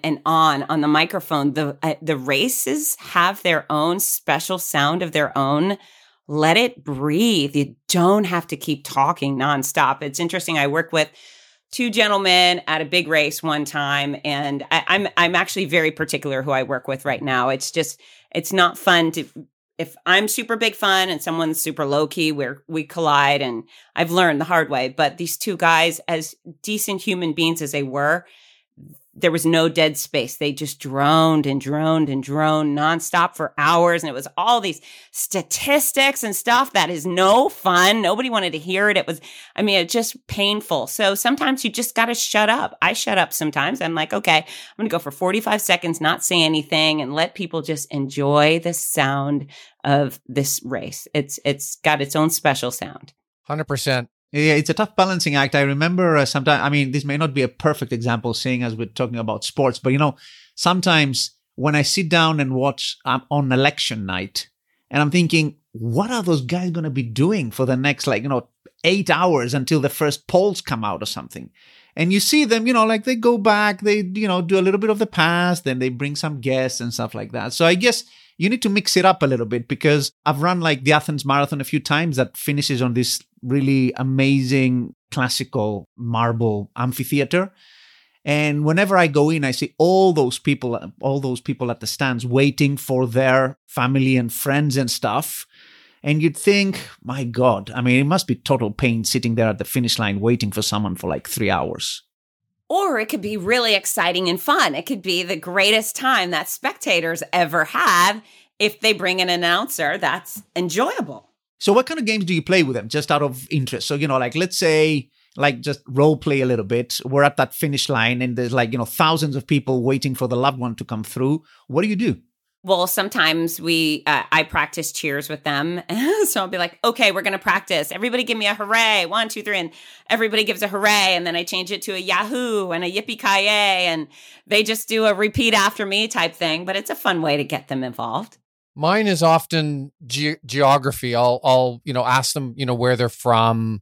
on the microphone. The races have their own special sound of their own. Let it breathe. You don't have to keep talking nonstop. It's interesting. I work with two gentlemen at a big race one time, and I'm actually very particular who I work with right now. It's not fun if I'm super big fun and someone's super low key, where we collide, and I've learned the hard way. But these two guys, as decent human beings as they were, there was no dead space. They just droned and droned and droned nonstop for hours. And it was all these statistics and stuff that is no fun. Nobody wanted to hear it. It's just painful. So sometimes you just got to shut up. I shut up sometimes. I'm like, okay, I'm going to go for 45 seconds, not say anything, and let people just enjoy the sound of this race. It's got its own special sound. 100%. Yeah, it's a tough balancing act. I remember sometimes, this may not be a perfect example, seeing as we're talking about sports, but sometimes when I sit down and watch on election night, and I'm thinking, what are those guys going to be doing for the next 8 hours until the first polls come out or something? And you see them, they go back, they, do a little bit of the past, then they bring some guests and stuff like that. So I guess you need to mix it up a little bit, because I've run the Athens Marathon a few times that finishes on this really amazing classical marble amphitheater. And whenever I go in, I see all those people at the stands waiting for their family and friends and stuff. And you'd think, my God, it must be total pain sitting there at the finish line waiting for someone for 3 hours. Or it could be really exciting and fun. It could be the greatest time that spectators ever have if they bring an announcer that's enjoyable. So what kind of games do you play with them, just out of interest? So, let's say, just role play a little bit. We're at that finish line and there's thousands of people waiting for the loved one to come through. What do you do? Well, sometimes I practice cheers with them. So I'll be like, okay, we're going to practice. Everybody give me a hooray. 1, 2, 3. And everybody gives a hooray. And then I change it to a Yahoo and a Yippee-ki-yay. And they just do a repeat after me type thing. But it's a fun way to get them involved. Mine is often geography. I'll ask them, where they're from.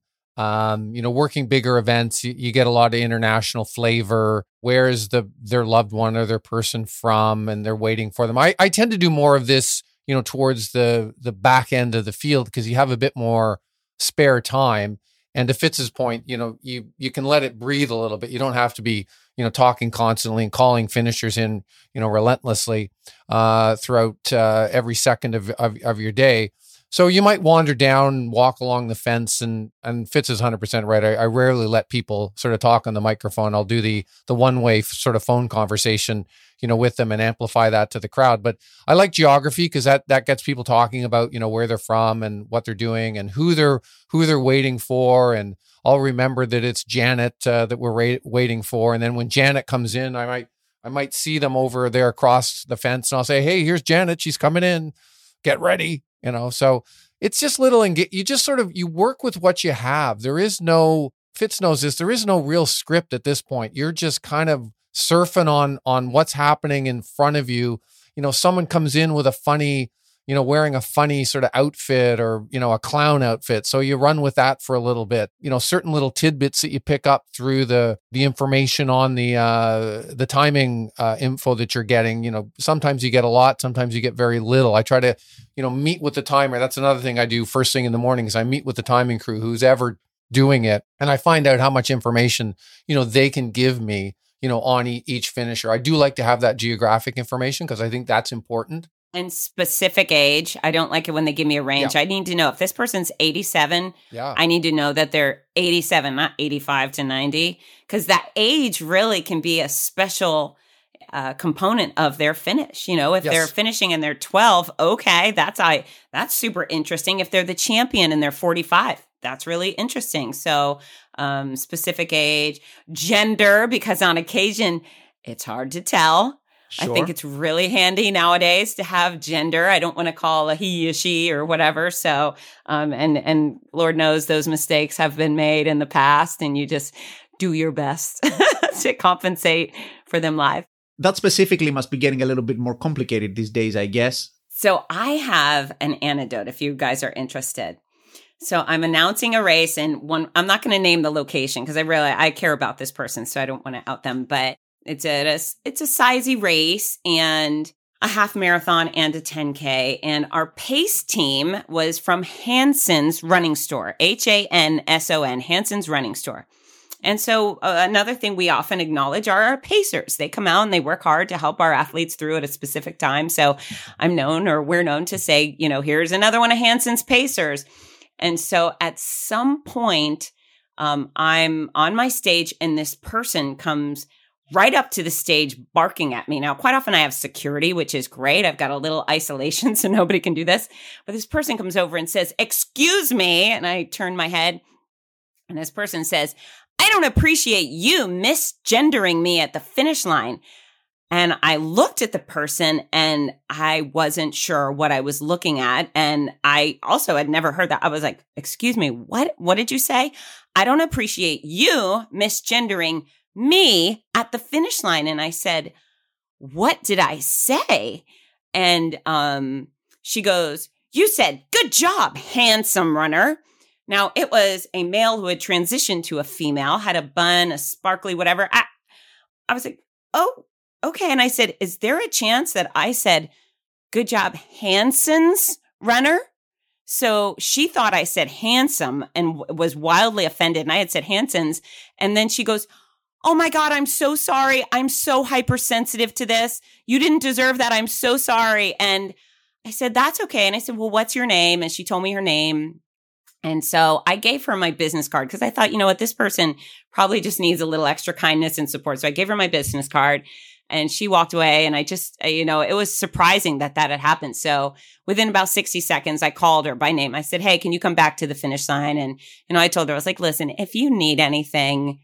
Working bigger events, you get a lot of international flavor. Where is their loved one or their person from, and they're waiting for them. I tend to do more of this, towards the back end of the field, because you have a bit more spare time. And to Fitz's point, you can let it breathe a little bit. You don't have to be, talking constantly and calling finishers in, relentlessly throughout every second of your day. So you might wander down, walk along the fence, and Fitz is 100% right. I rarely let people sort of talk on the microphone. I'll do the one-way sort of phone conversation, with them and amplify that to the crowd. But I like geography because that gets people talking about, where they're from and what they're doing and who they're waiting for. And I'll remember that it's Janet that we're waiting for. And then when Janet comes in, I might see them over there across the fence, and I'll say, "Hey, here's Janet. She's coming in. Get ready." So it's just little, and you just sort of, you work with what you have. Fitz knows this, there is no real script at this point. You're just kind of surfing on what's happening in front of you. Someone comes in with a funny, wearing a funny sort of outfit or, a clown outfit. So you run with that for a little bit, certain little tidbits that you pick up through the information on the timing info that you're getting. Sometimes you get a lot, sometimes you get very little. I try to, meet with the timer. That's another thing I do first thing in the morning is I meet with the timing crew, who's ever doing it. And I find out how much information, they can give me, on each finisher. I do like to have that geographic information because I think that's important. And specific age. I don't like it when they give me a range. Yeah. I need to know if this person's 87, I need to know that they're 87, not 85 to 90, because that age really can be a special component of their finish. If Yes. they're finishing and they're 12, okay, that's super interesting. If they're the champion and they're 45, that's really interesting. So specific age, gender, because on occasion it's hard to tell. Sure. I think it's really handy nowadays to have gender. I don't want to call a he, a she, or whatever. So, and Lord knows those mistakes have been made in the past, and you just do your best to compensate for them live. That specifically must be getting a little bit more complicated these days, I guess. So I have an anecdote if you guys are interested. So I'm announcing a race, and I'm not going to name the location because I care about this person, so I don't want to out them, but it's a sizey race and a half marathon and a 10K. And our pace team was from Hanson's Running Store, Hanson, Hanson's Running Store. And so another thing we often acknowledge are our pacers. They come out and they work hard to help our athletes through at a specific time. So we're known to say, here's another one of Hanson's pacers. And so at some point, I'm on my stage and this person comes right up to the stage barking at me. Now, quite often I have security, which is great. I've got a little isolation so nobody can do this. But this person comes over and says, "Excuse me." And I turn my head and this person says, "I don't appreciate you misgendering me at the finish line." And I looked at the person and I wasn't sure what I was looking at. And I also had never heard that. I was like, "Excuse me, what did you say?" "I don't appreciate you misgendering me at the finish line." And I said, "What did I say?" And she goes, "You said, 'Good job, handsome runner.'" Now, it was a male who had transitioned to a female, had a bun, a sparkly whatever. I was like, "Oh, okay." And I said, "Is there a chance that I said, 'Good job, Hanson's runner?'" So she thought I said handsome and was wildly offended. And I had said Hanson's. And then she goes, "Oh my God, I'm so sorry. I'm so hypersensitive to this. You didn't deserve that. I'm so sorry." And I said, "That's okay." And I said, "Well, what's your name?" And she told me her name. And so I gave her my business card because I thought, you know what, this person probably just needs a little extra kindness and support. So I gave her my business card and she walked away. And I just, it was surprising that had happened. So within about 60 seconds, I called her by name. I said, "Hey, can you come back to the finish line?" And, I told her, I was like, "Listen, if you need anything,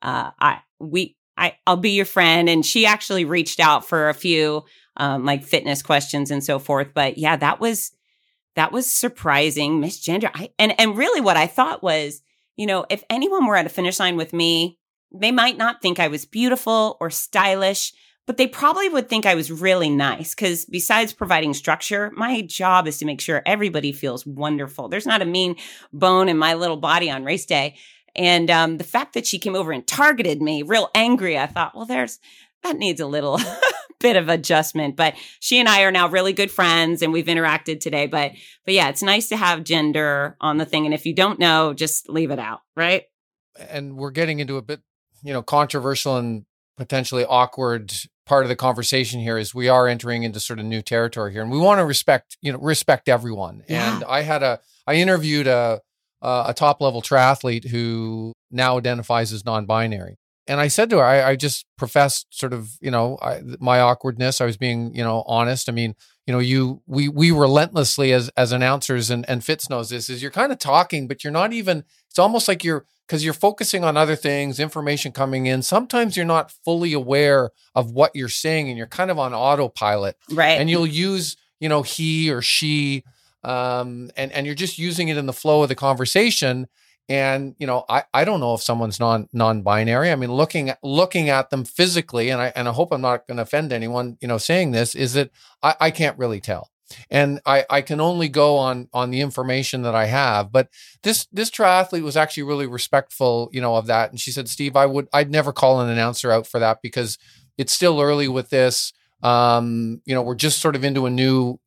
I'll be your friend." And she actually reached out for a few like fitness questions and so forth. But yeah, that was surprising, misgender. And really what I thought was, if anyone were at a finish line with me, they might not think I was beautiful or stylish, but they probably would think I was really nice. Because besides providing structure, my job is to make sure everybody feels wonderful. There's not a mean bone in my little body on race day. And the fact that she came over and targeted me real angry, I thought, well, that needs a little bit of adjustment. But she and I are now really good friends and we've interacted today. But yeah, it's nice to have gender on the thing. And if you don't know, just leave it out, right? And we're getting into a bit, controversial and potentially awkward part of the conversation here is we are entering into sort of new territory here. And we want to respect everyone. Yeah. And I interviewed a top level triathlete who now identifies as non-binary. And I said to her, I just professed sort of, my awkwardness. I was being, honest. I mean, we relentlessly as announcers and Fitz knows this is you're kind of talking, but you're not even, it's almost like because you're focusing on other things, information coming in. Sometimes you're not fully aware of what you're saying and you're kind of on autopilot. Right. And you'll use, he or she, and you're just using it in the flow of the conversation. And, I don't know if someone's non-binary. I mean, looking at them physically, and I hope I'm not going to offend anyone, saying this, is that I can't really tell. And I can only go on the information that I have. But this triathlete was actually really respectful, of that. And she said, "Steve, I'd never call an announcer out for that because it's still early with this. We're just sort of into a new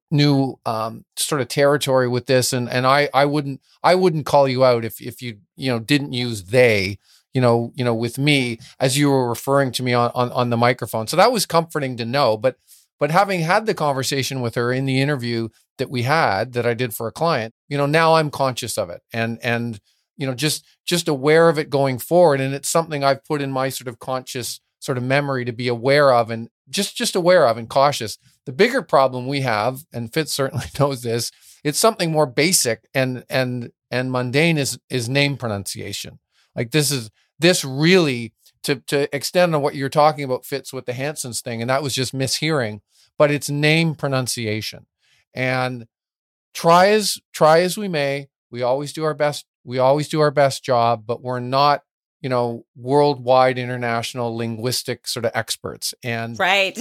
sort of territory with this. And I wouldn't call you out if you, didn't use they, with me as you were referring to me on the microphone." So that was comforting to know. But having had the conversation with her in the interview that we had, that I did for a client, now I'm conscious of it and just aware of it going forward. And it's something I've put in my sort of conscious sort of memory to be aware of and just aware of and cautious. The bigger problem we have, and Fitz certainly knows this, it's something more basic and mundane is name pronunciation. Like this really to extend on what you're talking about, Fitz, with the Hansons thing, and that was just mishearing, but it's name pronunciation. And try as we may, we always do our best. We always do our best job, but we're not, worldwide international linguistic sort of experts. And right.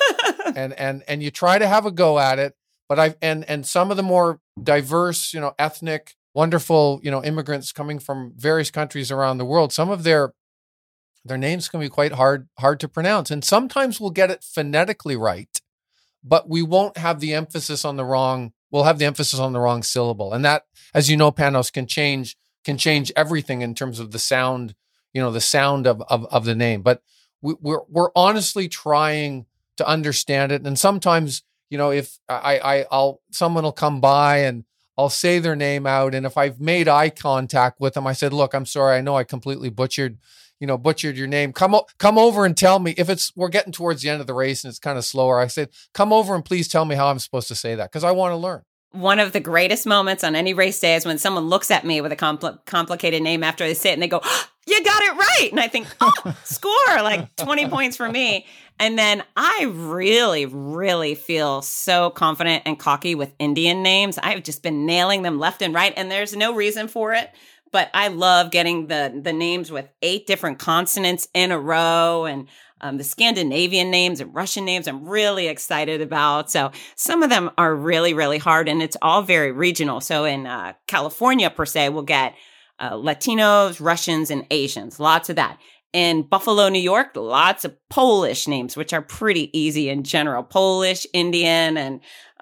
and you try to have a go at it, but and some of the more diverse, ethnic, wonderful, immigrants coming from various countries around the world, some of their names can be quite hard to pronounce. And sometimes we'll get it phonetically right, but we won't have the emphasis on the wrong. We'll have the emphasis on the wrong syllable. And that, as you know, Panos, can change everything in terms of the sound, the sound of the name. But we're honestly trying to understand it. And sometimes, if someone will come by and I'll say their name out. And if I've made eye contact with them, I said, look, I'm sorry. I know I completely butchered your name. Come over and tell me if we're getting towards the end of the race and it's kind of slower. I said, come over and please tell me how I'm supposed to say that, because I want to learn. One of the greatest moments on any race day is when someone looks at me with a complicated name after they say it and they go, oh, you got it right. And I think, score, like 20 points for me. And then I really, really feel so confident and cocky with Indian names. I've just been nailing them left and right, and there's no reason for it. But I love getting the names with 8 different consonants in a row, and the Scandinavian names and Russian names I'm really excited about. So some of them are really, really hard, and it's all very regional. So in California, per se, we'll get Latinos, Russians, and Asians. Lots of that. In Buffalo, New York, lots of Polish names, which are pretty easy in general. Polish, Indian, and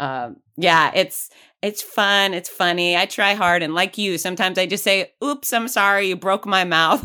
it's fun. It's funny. I try hard. And like you, sometimes I just say, oops, I'm sorry. You broke my mouth.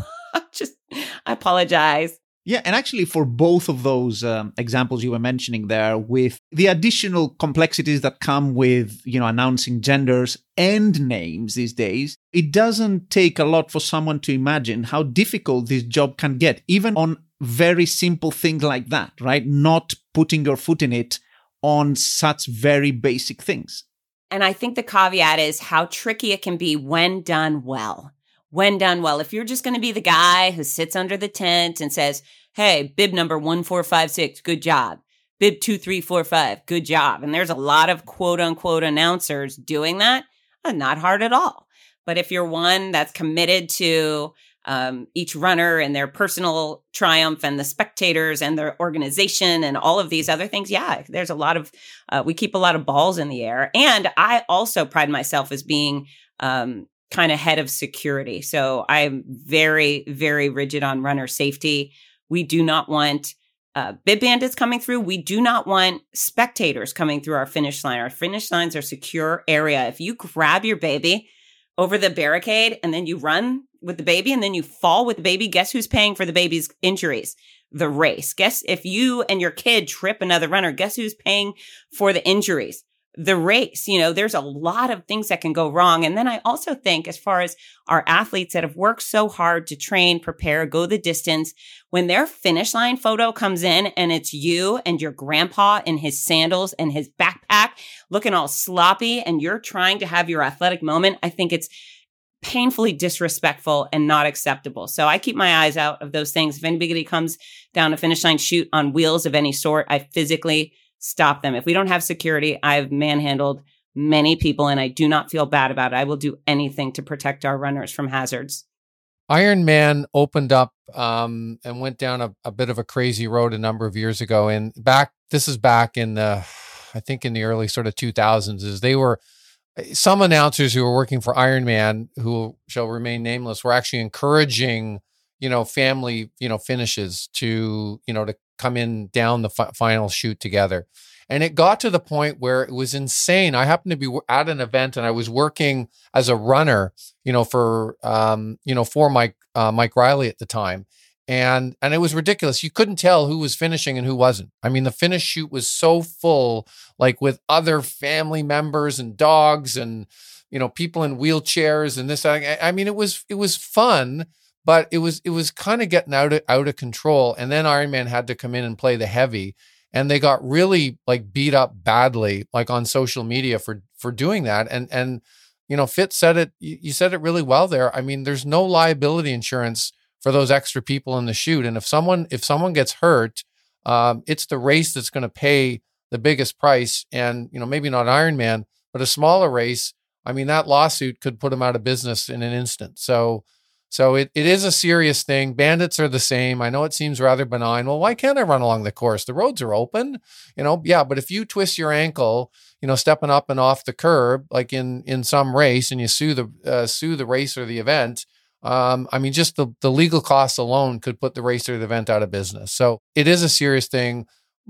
I apologize. Yeah. And actually, for both of those examples you were mentioning there, with the additional complexities that come with, announcing genders and names these days, it doesn't take a lot for someone to imagine how difficult this job can get, even on very simple things like that, right? Not putting your foot in it on such very basic things. And I think the caveat is how tricky it can be when done well. When done well. If you're just going to be the guy who sits under the tent and says, hey, bib number 1456, good job. Bib 2345, good job. And there's a lot of quote unquote announcers doing that. Not hard at all. But if you're one that's committed to each runner and their personal triumph and the spectators and their organization and all of these other things, there's a lot of, we keep a lot of balls in the air. And I also pride myself as being kind of head of security. So I'm very, very rigid on runner safety. We do not want bib bandits coming through. We do not want spectators coming through our finish line. Our finish lines are secure area. If you grab your baby over the barricade and then you run with the baby and then you fall with the baby, guess who's paying for the baby's injuries? The race. Guess if you and your kid trip another runner, guess who's paying for the injuries? The race. There's a lot of things that can go wrong. And then I also think, as far as our athletes that have worked so hard to train, prepare, go the distance, when their finish line photo comes in and it's you and your grandpa in his sandals and his backpack looking all sloppy and you're trying to have your athletic moment, I think it's painfully disrespectful and not acceptable. So I keep my eyes out of those things. If anybody comes down a finish line chute on wheels of any sort, I physically stop them. If we don't have security, I've manhandled many people and I do not feel bad about it. I will do anything to protect our runners from hazards. Ironman opened up and went down a bit of a crazy road a number of years ago. And this is back in I think in the early sort of 2000s, is they were some announcers who were working for Ironman, who shall remain nameless, were actually encouraging, family, finishes to come in down the final chute together. And it got to the point where it was insane. I happened to be at an event and I was working as a runner, for Mike Riley at the time. And it was ridiculous. You couldn't tell who was finishing and who wasn't. I mean, the finish chute was so full, like with other family members and dogs and, people in wheelchairs and this. I mean, it was fun, but it was kind of getting out of control. And then Ironman had to come in and play the heavy. and they got really like beat up badly, like on social media for doing that. And Fitz said it. You said it really well there. I mean, there's no liability insurance for those extra people in the chute, and if someone gets hurt, it's the race that's going to pay the biggest price. And maybe not Ironman, but a smaller race. I mean, that lawsuit could put them out of business in an instant. So it is a serious thing. Bandits are the same. I know it seems rather benign. Well, why can't I run along the course? The roads are open, Yeah, but if you twist your ankle, stepping up and off the curb, like in some race, and you sue the race or the event, just the legal costs alone could put the race or the event out of business. So it is a serious thing.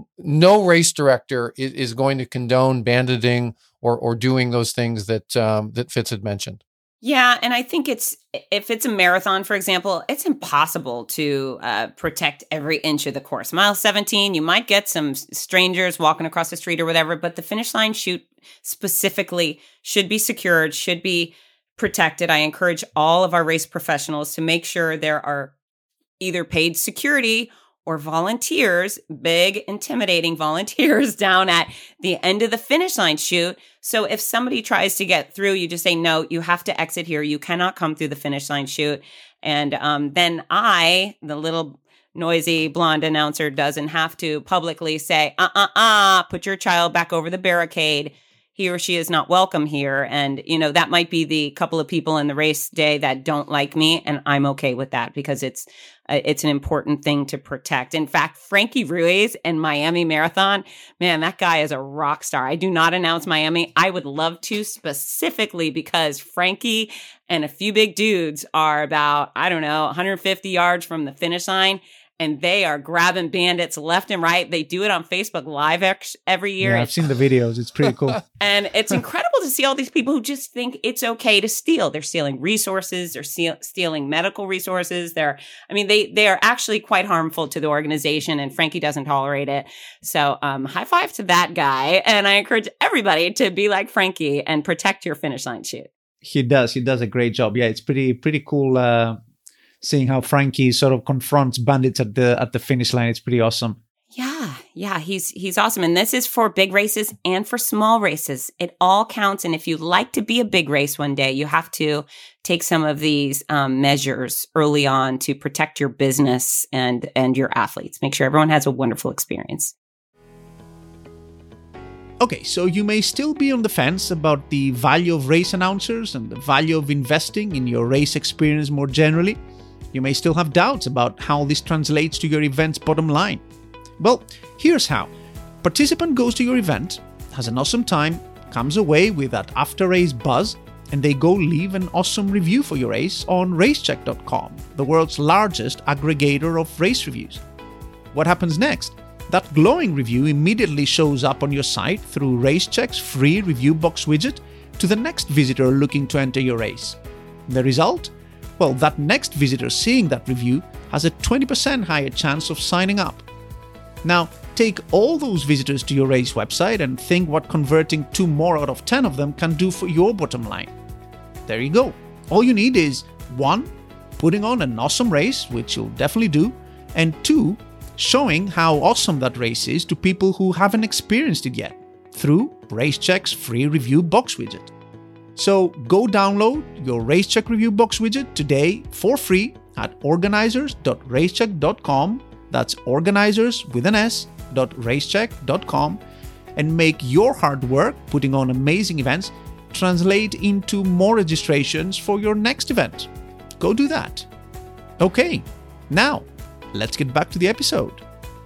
No race director is going to condone banditing or doing those things that Fitz had mentioned. Yeah, and I think if it's a marathon, for example, it's impossible to protect every inch of the course. Mile 17, you might get some strangers walking across the street or whatever, but the finish line chute specifically should be secured, should be protected. I encourage all of our race professionals to make sure there are either paid security or volunteers, big, intimidating volunteers down at the end of the finish line chute. So if somebody tries to get through, you just say, no, you have to exit here. You cannot come through the finish line chute. And then the little noisy blonde announcer, doesn't have to publicly say, put your child back over the barricade. He or she is not welcome here. And, that might be the couple of people in the race day that don't like me. And I'm okay with that because it's an important thing to protect. In fact, Frankie Ruiz and Miami Marathon, man, that guy is a rock star. I do not announce Miami. I would love to, specifically because Frankie and a few big dudes are about, 150 yards from the finish line. And they are grabbing bandits left and right. They do it on Facebook Live every year. Yeah, I've seen the videos. It's pretty cool. And it's incredible to see all these people who just think it's okay to steal. They're stealing resources. They're stealing medical resources. They are actually quite harmful to the organization, and Frankie doesn't tolerate it. So high five to that guy. And I encourage everybody to be like Frankie and protect your finish line chute. He does a great job. Yeah, it's pretty cool seeing how Frankie sort of confronts bandits at the finish line. It's pretty awesome. Yeah, he's awesome. And this is for big races and for small races. It all counts. And if you'd like to be a big race one day, you have to take some of these measures early on to protect your business and your athletes. Make sure everyone has a wonderful experience. Okay, so you may still be on the fence about the value of race announcers and the value of investing in your race experience more generally. You may still have doubts about how this translates to your event's bottom line. Well, here's how. Participant goes to your event, has an awesome time, comes away with that after-race buzz, and they go leave an awesome review for your race on racecheck.com, the world's largest aggregator of race reviews. What happens next? That glowing review immediately shows up on your site through RaceCheck's free review box widget to the next visitor looking to enter your race. The result? Well, that next visitor seeing that review has a 20% higher chance of signing up. Now, take all those visitors to your race website and think what converting 2 more out of 10 of them can do for your bottom line. There you go. All you need is 1, putting on an awesome race, which you'll definitely do, and 2, showing how awesome that race is to people who haven't experienced it yet through RaceCheck's free review box widget. So go download your RaceCheck review box widget today for free at organizers.racecheck.com. That's organizers with an S.racecheck.com, and make your hard work putting on amazing events translate into more registrations for your next event. Go do that. Okay, now let's get back to the episode.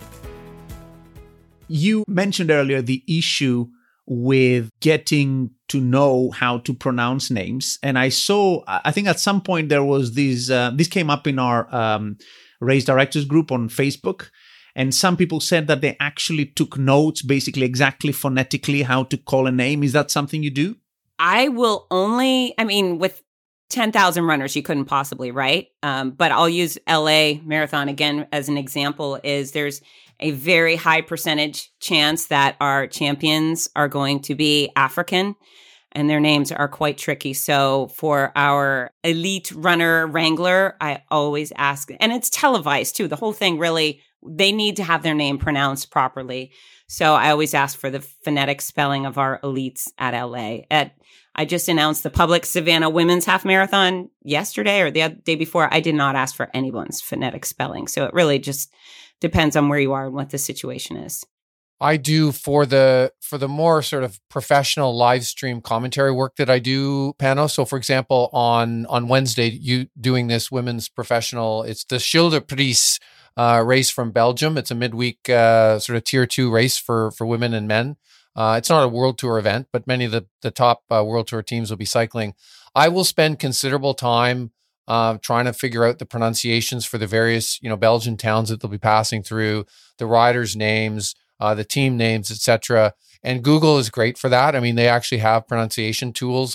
You mentioned earlier the issue with getting to know how to pronounce names. And I think at some point there was this came up in our race directors group on Facebook. And some people said that they actually took notes, basically exactly phonetically how to call a name. Is that something you do? I will with 10,000 runners, you couldn't possibly, right? But I'll use LA Marathon again as an example. There's a very high percentage chance that our champions are going to be African, and their names are quite tricky. So for our elite runner wrangler, I always ask, and it's televised too. The whole thing really they need to have their name pronounced properly. So I always ask for the phonetic spelling of our elites at LA. I just announced the Publix Savannah Women's Half Marathon yesterday or the day before. I did not ask for anyone's phonetic spelling. So it really just depends on where you are and what the situation is. I do for the more sort of professional live stream commentary work that I do, Pano. So for example, on Wednesday, you doing this women's professional, it's the Gilles de Pries race from Belgium. It's a midweek sort of tier 2 race for women and men. It's not a world tour event, but many of the top world tour teams will be cycling. I will spend considerable time trying to figure out the pronunciations for the various, Belgian towns that they'll be passing through, the riders' names, the team names, etc. And Google is great for that. I mean, they actually have pronunciation tools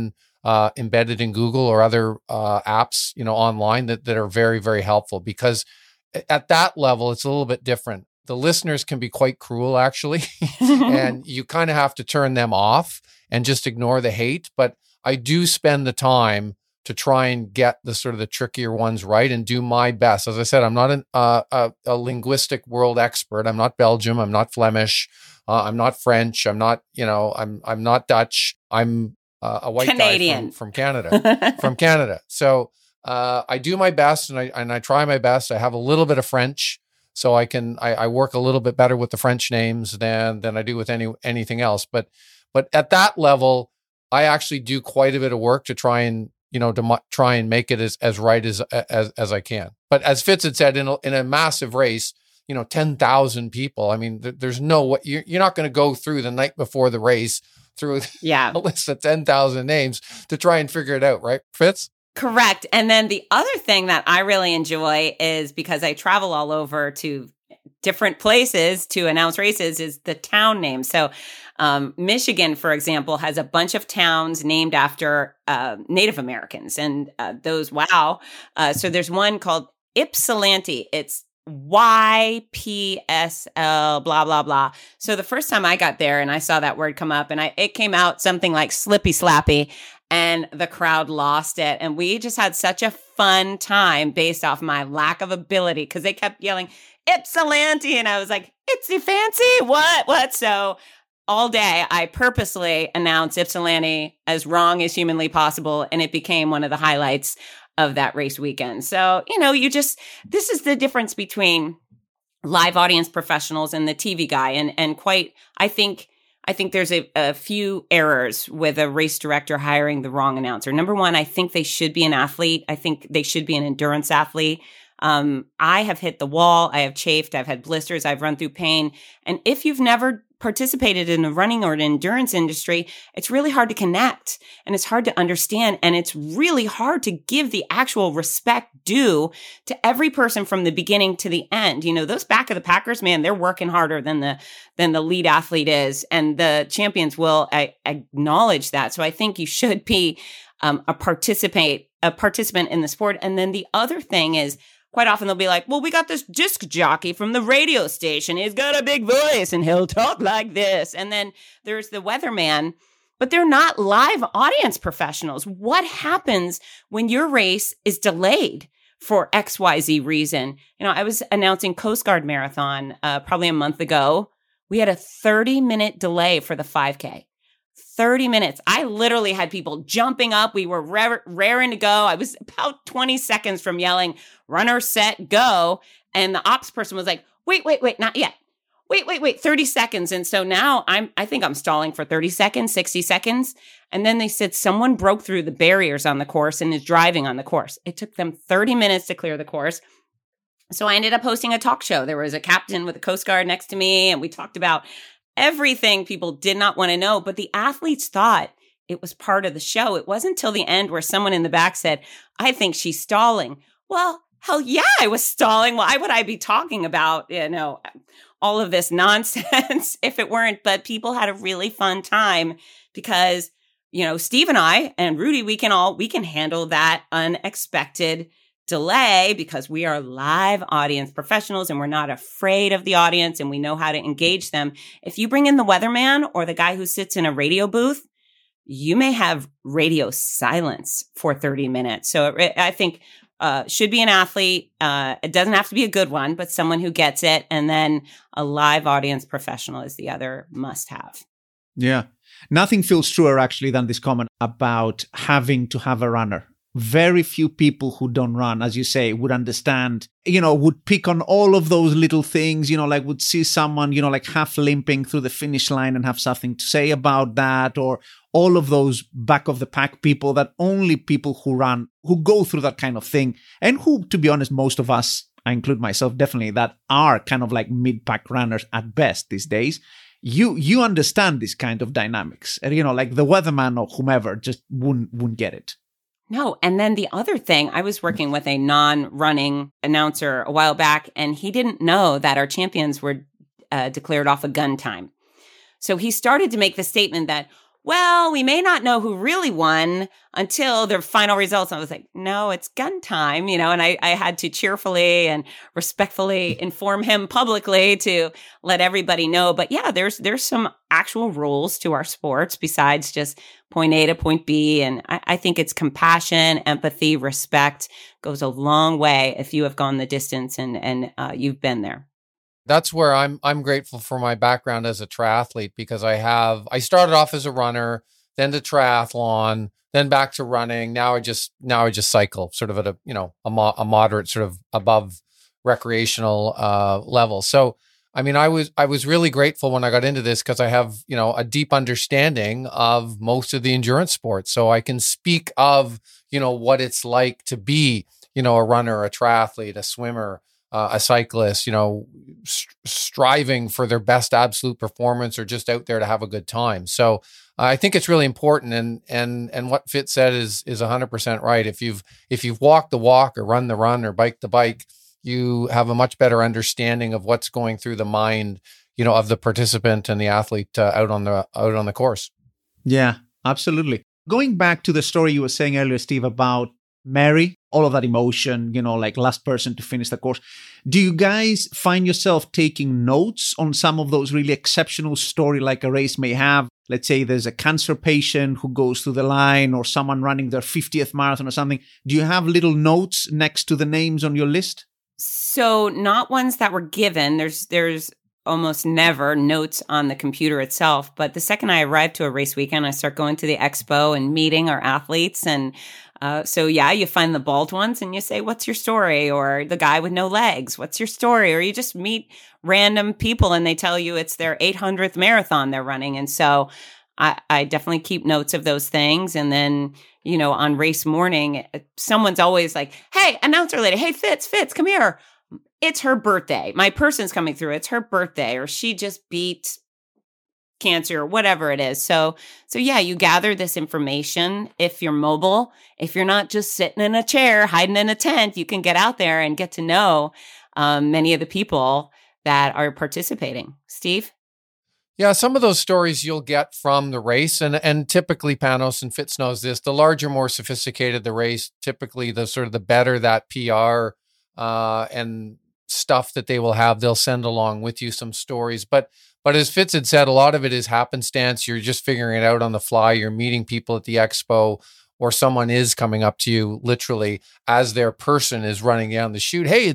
embedded in Google or other apps, online that are very, very helpful, because at that level, it's a little bit different. The listeners can be quite cruel, actually, and you kind of have to turn them off and just ignore the hate. But I do spend the time to try and get the sort of the trickier ones right and do my best. As I said, I'm not a linguistic world expert. I'm not Belgium. I'm not Flemish. I'm not French. I'm not, I'm not Dutch. I'm a white Canadian guy from Canada. So I do my best and I try my best. I have a little bit of French, so I work a little bit better with the French names than I do with anything else. But at that level, I actually do quite a bit of work to try and try and make it as right as I can. But as Fitz had said, in a massive race, 10,000 people. I mean, there's no way you're not going to go through the night before the race through a list of 10,000 names to try and figure it out, right, Fitz? Correct. And then the other thing that I really enjoy is, because I travel all over to different places to announce races, is the town name. So Michigan, for example, has a bunch of towns named after Native Americans, and those, wow. So there's one called Ypsilanti. It's YPSL, blah, blah, blah. So the first time I got there and I saw that word come up, and it came out something like Slippy Slappy, and the crowd lost it. And we just had such a fun time based off my lack of ability, because they kept yelling Ypsilanti, and I was like, Itsy fancy, what? So all day, I purposely announced Ypsilanti as wrong as humanly possible, and it became one of the highlights of that race weekend. So, this is the difference between live audience professionals and the TV guy. And I think there's a few errors with a race director hiring the wrong announcer. Number one, I think they should be an athlete. I think they should be an endurance athlete. I have hit the wall. I have chafed. I've had blisters. I've run through pain. And if you've never participated in the running or an endurance industry, it's really hard to connect, and it's hard to understand, and it's really hard to give the actual respect due to every person from the beginning to the end. Those back of the packers, man, they're working harder than the lead athlete is, and the champions will acknowledge that. So I think you should be a participant in the sport. And then the other thing is, quite often they'll be like, well, we got this disc jockey from the radio station. He's got a big voice and he'll talk like this. And then there's the weatherman, but they're not live audience professionals. What happens when your race is delayed for XYZ reason? I was announcing Coast Guard Marathon probably a month ago. We had a 30-minute delay for the 5K. 30 minutes. I literally had people jumping up. We were raring to go. I was about 20 seconds from yelling, runner, set, go. And the ops person was like, wait, not yet. Wait, 30 seconds. And so now I think I'm stalling for 30 seconds, 60 seconds. And then they said someone broke through the barriers on the course and is driving on the course. It took them 30 minutes to clear the course. So I ended up hosting a talk show. There was a captain with a Coast Guard next to me, and we talked about everything people did not want to know, but the athletes thought it was part of the show. It wasn't until the end where someone in the back said, I think she's stalling. Well, hell yeah, I was stalling. Why would I be talking about, all of this nonsense if it weren't? But people had a really fun time because, Steve and I and Rudy, we can handle that unexpected delay because we are live audience professionals and we're not afraid of the audience and we know how to engage them. If you bring in the weatherman or the guy who sits in a radio booth, you may have radio silence for 30 minutes. So I think should be an athlete. It doesn't have to be a good one, but someone who gets it. And then a live audience professional is the other must have. Yeah. Nothing feels truer actually than this comment about having to have a runner. Very few people who don't run, as you say, would understand, would pick on all of those little things, like would see someone, like half limping through the finish line and have something to say about that, or all of those back of the pack people that only people who run, who go through that kind of thing, and who, to be honest, most of us, I include myself definitely, that are kind of like mid-pack runners at best these days. You understand this kind of dynamics, like the weatherman or whomever just wouldn't get it. No. And then the other thing, I was working with a non-running announcer a while back, and he didn't know that our champions were declared off a gun time. So he started to make the statement that, well, we may not know who really won until their final results. And I was like, no, it's gun time, and I had to cheerfully and respectfully inform him publicly to let everybody know. But yeah, there's some actual rules to our sports besides just point A to point B. And I think it's compassion, empathy, respect goes a long way if you have gone the distance and you've been there. That's where I'm grateful for my background as a triathlete, because I started off as a runner, then to triathlon, then back to running. Now I just cycle sort of at a moderate sort of above recreational level. So I mean, I was really grateful when I got into this because I have, a deep understanding of most of the endurance sports. So I can speak of, what it's like to be, a runner, a triathlete, a swimmer, a cyclist, striving for their best absolute performance or just out there to have a good time. So I think it's really important. And what Fitz said is 100% right. If you've walked the walk or run the run or biked the bike, you have a much better understanding of what's going through the mind, of the participant and the athlete out on the course. Yeah, absolutely. Going back to the story you were saying earlier, Steve, about Mary, all of that emotion, like last person to finish the course. Do you guys find yourself taking notes on some of those really exceptional story like a race may have? Let's say there's a cancer patient who goes through the line or someone running their 50th marathon or something. Do you have little notes next to the names on your list? So not ones that were given. There's almost never notes on the computer itself. But the second I arrive to a race weekend, I start going to the expo and meeting our athletes. And so you find the bald ones and you say, what's your story? Or the guy with no legs, what's your story? Or you just meet random people and they tell you it's their 800th marathon they're running. And so I definitely keep notes of those things. And then, on race morning, someone's always like, hey, announcer lady, hey, Fitz, come here. It's her birthday. My person's coming through. It's her birthday, or she just beat cancer or whatever it is. So you gather this information. If you're mobile, if you're not just sitting in a chair, hiding in a tent, you can get out there and get to know many of the people that are participating. Steve? Yeah, some of those stories you'll get from the race, and typically Panos and Fitz knows this, the larger, more sophisticated the race, typically the sort of the better that PR and stuff that they will have, they'll send along with you some stories. But as Fitz had said, a lot of it is happenstance. You're just figuring it out on the fly. You're meeting people at the expo, or someone is coming up to you literally as their person is running down the chute. Hey,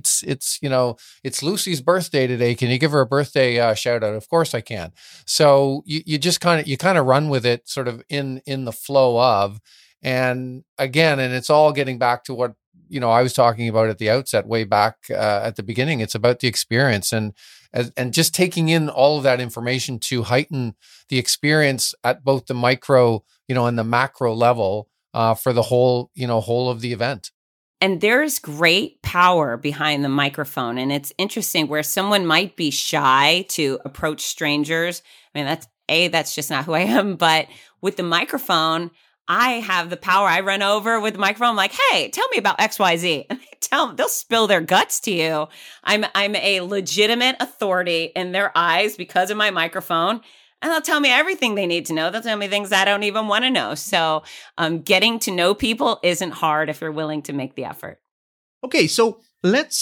it's Lucy's birthday today. Can you give her a birthday shout out? Of course I can. So you just kind of run with it sort of in the flow of, and again, and it's all getting back to what, I was talking about at the outset, way back at the beginning. It's about the experience and just taking in all of that information to heighten the experience at both the micro, and the macro level for the whole of the event. And there's great power behind the microphone. And it's interesting where someone might be shy to approach strangers. I mean, that's just not who I am. But with the microphone, I have the power. I run over with the microphone. I'm like, hey, tell me about XYZ. And they'll spill their guts to you. I'm a legitimate authority in their eyes because of my microphone. And they'll tell me everything they need to know. They'll tell me things I don't even want to know. So getting to know people isn't hard if you're willing to make the effort. Okay, so let's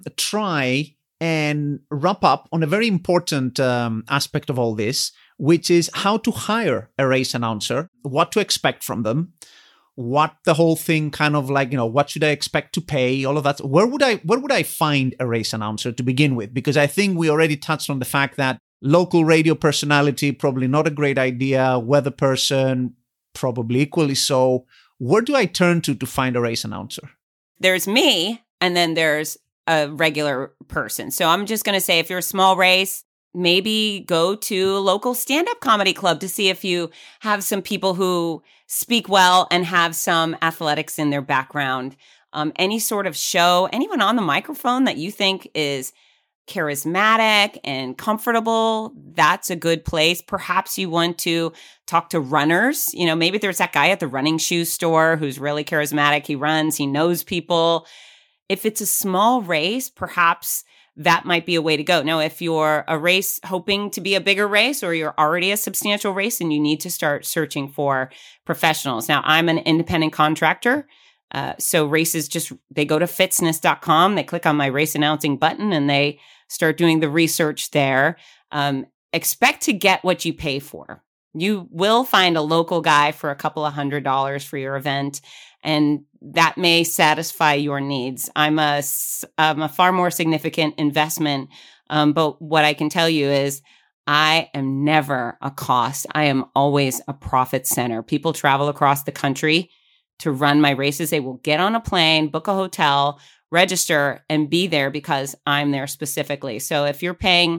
try and wrap up on a very important aspect of all this, which is how to hire a race announcer, what to expect from them, what the whole thing kind of like, what should I expect to pay, all of that. Where would I find a race announcer to begin with? Because I think we already touched on the fact that local radio personality, probably not a great idea. Weather person, probably equally so. Where do I turn to find a race announcer? There's me, and then there's a regular person. So I'm just going to say, if you're a small race, maybe go to a local stand-up comedy club to see if you have some people who speak well and have some athletics in their background. Any sort of show, anyone on the microphone that you think is charismatic and comfortable, that's a good place. Perhaps you want to talk to runners. Maybe there's that guy at the running shoe store who's really charismatic. He runs, he knows people. If it's a small race, perhaps that might be a way to go. Now, if you're a race hoping to be a bigger race, or you're already a substantial race, and you need to start searching for professionals. Now, I'm an independent contractor. So races they go to fitsness.com, they click on my race announcing button, and they start doing the research there. Expect to get what you pay for. You will find a local guy for a couple of $100s for your event, and that may satisfy your needs. I'm a far more significant investment, but what I can tell you is I am never a cost. I am always a profit center. People travel across the country to run my races. They will get on a plane, book a hotel, register, and be there because I'm there specifically. So if you're paying,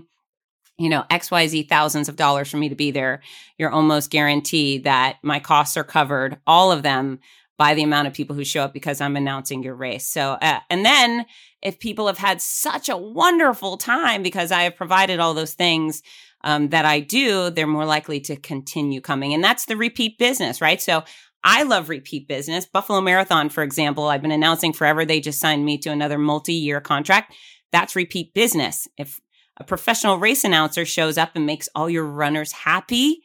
XYZ thousands of dollars for me to be there, you're almost guaranteed that my costs are covered, all of them, by the amount of people who show up because I'm announcing your race. So, and then if people have had such a wonderful time because I have provided all those things that I do, they're more likely to continue coming. And that's the repeat business, right? So I love repeat business. Buffalo Marathon, for example, I've been announcing forever. They just signed me to another multi-year contract. That's repeat business. If a professional race announcer shows up and makes all your runners happy,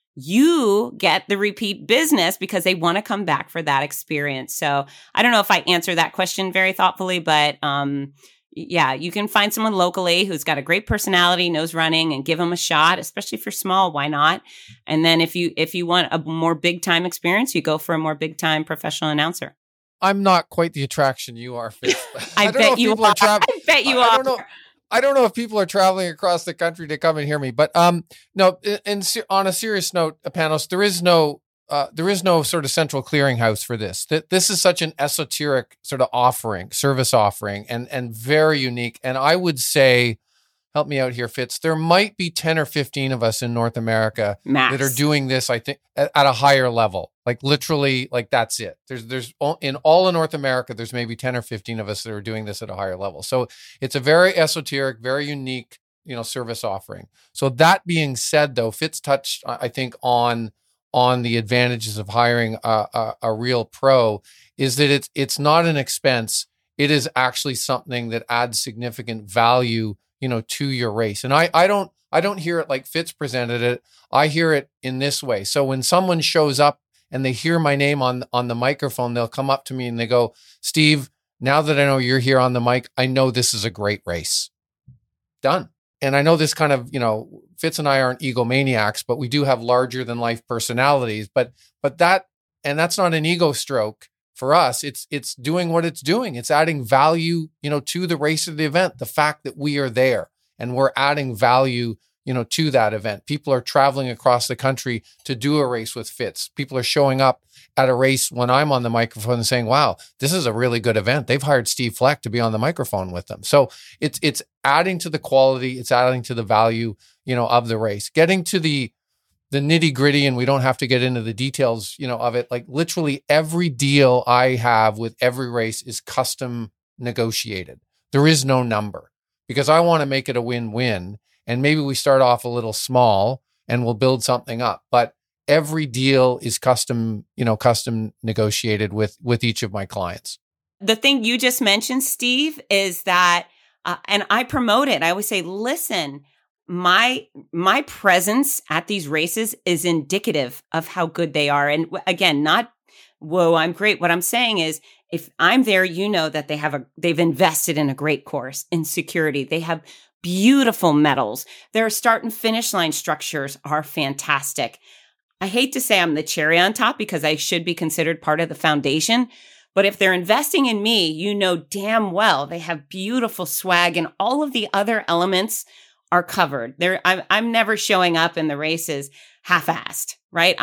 you get the repeat business because they want to come back for that experience. So I don't know if I answer that question very thoughtfully, but yeah, you can find someone locally who's got a great personality, knows running, and give them a shot, especially if you're small. Why not? And then if you want a more big time experience, you go for a more big time professional announcer. I'm not quite the attraction you are, Fitz. I bet you are. I bet you are. I don't know if people are traveling across the country to come and hear me, but no. On a serious note, Panos, there is no sort of central clearinghouse for this. This is such an esoteric sort of service offering, and very unique. And I would say, help me out here, Fitz, there might be 10 or 15 of us in North America Max. that are doing this, I think, at a higher level. Like literally, like that's it. There's in all of North America, there's maybe 10 or 15 of us that are doing this at a higher level. So it's a very esoteric, very unique, service offering. So that being said, though, Fitz touched, I think, on the advantages of hiring a real pro, is that it's not an expense. It is actually something that adds significant value, to your race. And I don't hear it like Fitz presented it. I hear it in this way. So when someone shows up and they hear my name on the microphone, they'll come up to me and they go, "Steve, now that I know you're here on the mic, I know this is a great race." Done. And I know this kind of, Fitz and I aren't egomaniacs, but we do have larger than life personalities. But that's not an ego stroke for us. It's doing what it's doing. It's adding value, to the race of the event. The fact that we are there and we're adding value, to that event. People are traveling across the country to do a race with Fitz. People are showing up at a race when I'm on the microphone and saying, "Wow, this is a really good event. They've hired Steve Fleck to be on the microphone with them." So it's adding to the quality, it's adding to the value, of the race. Getting to the nitty gritty, and we don't have to get into the details, of it. Like literally every deal I have with every race is custom negotiated. There is no number because I want to make it a win-win. And maybe we start off a little small and we'll build something up, but every deal is custom negotiated with each of my clients. The thing you just mentioned, Steve, is that, and I promote it. I always say, listen, my presence at these races is indicative of how good they are. And again, not, whoa, I'm great. What I'm saying is, if I'm there, that they've invested in a great course, in security. They have beautiful medals. Their start and finish line structures are fantastic. I hate to say I'm the cherry on top because I should be considered part of the foundation. But if they're investing in me, you know damn well they have beautiful swag and all of the other elements are covered. I'm never showing up in the races half-assed, right?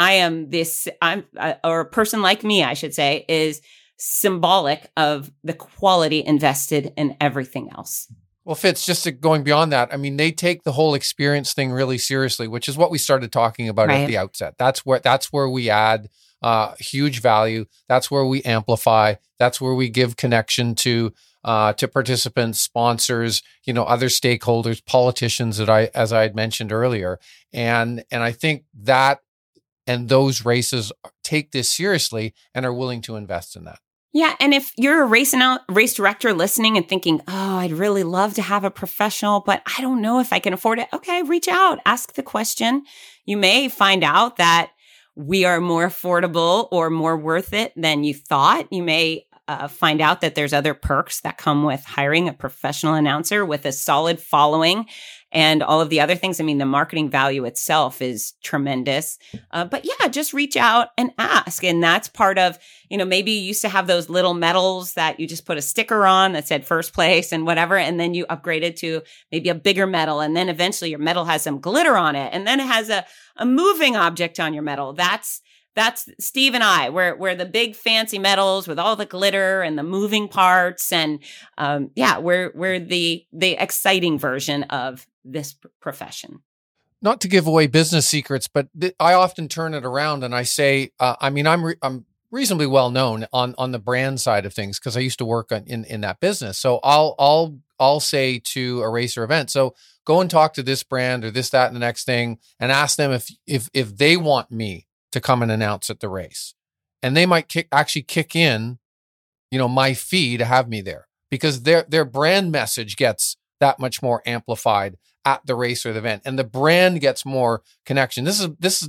Or a person like me, I should say, is symbolic of the quality invested in everything else. Well, Fitz, going beyond that, I mean, they take the whole experience thing really seriously, which is what we started talking about at the outset. That's where we add huge value. That's where we amplify. That's where we give connection to participants, sponsors, other stakeholders, politicians as I had mentioned earlier. And I think that and those take this seriously and are willing to invest in that. Yeah. And if you're a race director listening and thinking, oh, I'd really love to have a professional, but I don't know if I can afford it. Okay, reach out, ask the question. You may find out that we are more affordable or more worth it than you thought. You may find out that there's other perks that come with hiring a professional announcer with a solid following and all of the other things. I mean, the marketing value itself is tremendous. But yeah, just reach out and ask. And that's part of, maybe you used to have those little medals that you just put a sticker on that said first place and whatever. And then you upgraded to maybe a bigger medal. And then eventually your medal has some glitter on it. And then it has a moving object on your medal. That's Steve and I. We're the big fancy medals with all the glitter and the moving parts. And we're the exciting version of this profession. Not to give away business secrets, but I often turn it around and I say, I'm reasonably well known on the brand side of things because I used to work in that business. So I'll say to a racer event, so go and talk to this brand or this, that, and the next thing, and ask them if they want me to come and announce at the race, and they might kick in, my fee to have me there because their brand message gets that much more amplified at the race or the event, and the brand gets more connection. This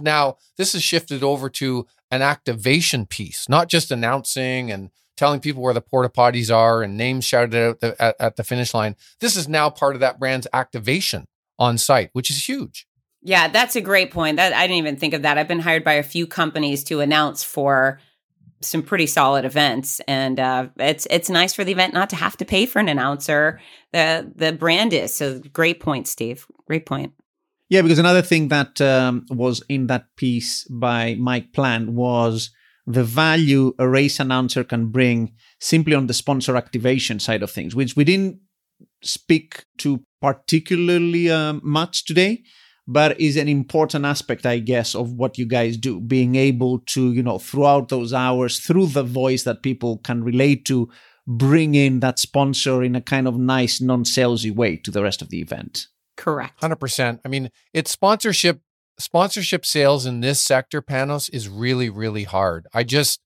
is shifted over to an activation piece, not just announcing and telling people where the porta potties are and names shouted out at the finish line. This is now part of that brand's activation on site, which is huge. Yeah, that's a great point. That I didn't even think of that. I've been hired by a few companies to announce for some pretty solid events, and it's nice for the event not to have to pay for an announcer. The brand is so. Great point, Steve. Great point. Yeah, because another thing that was in that piece by Mike Plant was the value a race announcer can bring simply on the sponsor activation side of things, which we didn't speak to particularly much today, but is an important aspect, I guess, of what you guys do, being able to, throughout those hours, through the voice that people can relate to, bring in that sponsor in a kind of nice, non-salesy way to the rest of the event. Correct. 100%. I mean, it's sponsorship sales in this sector, Panos, is really, really hard. I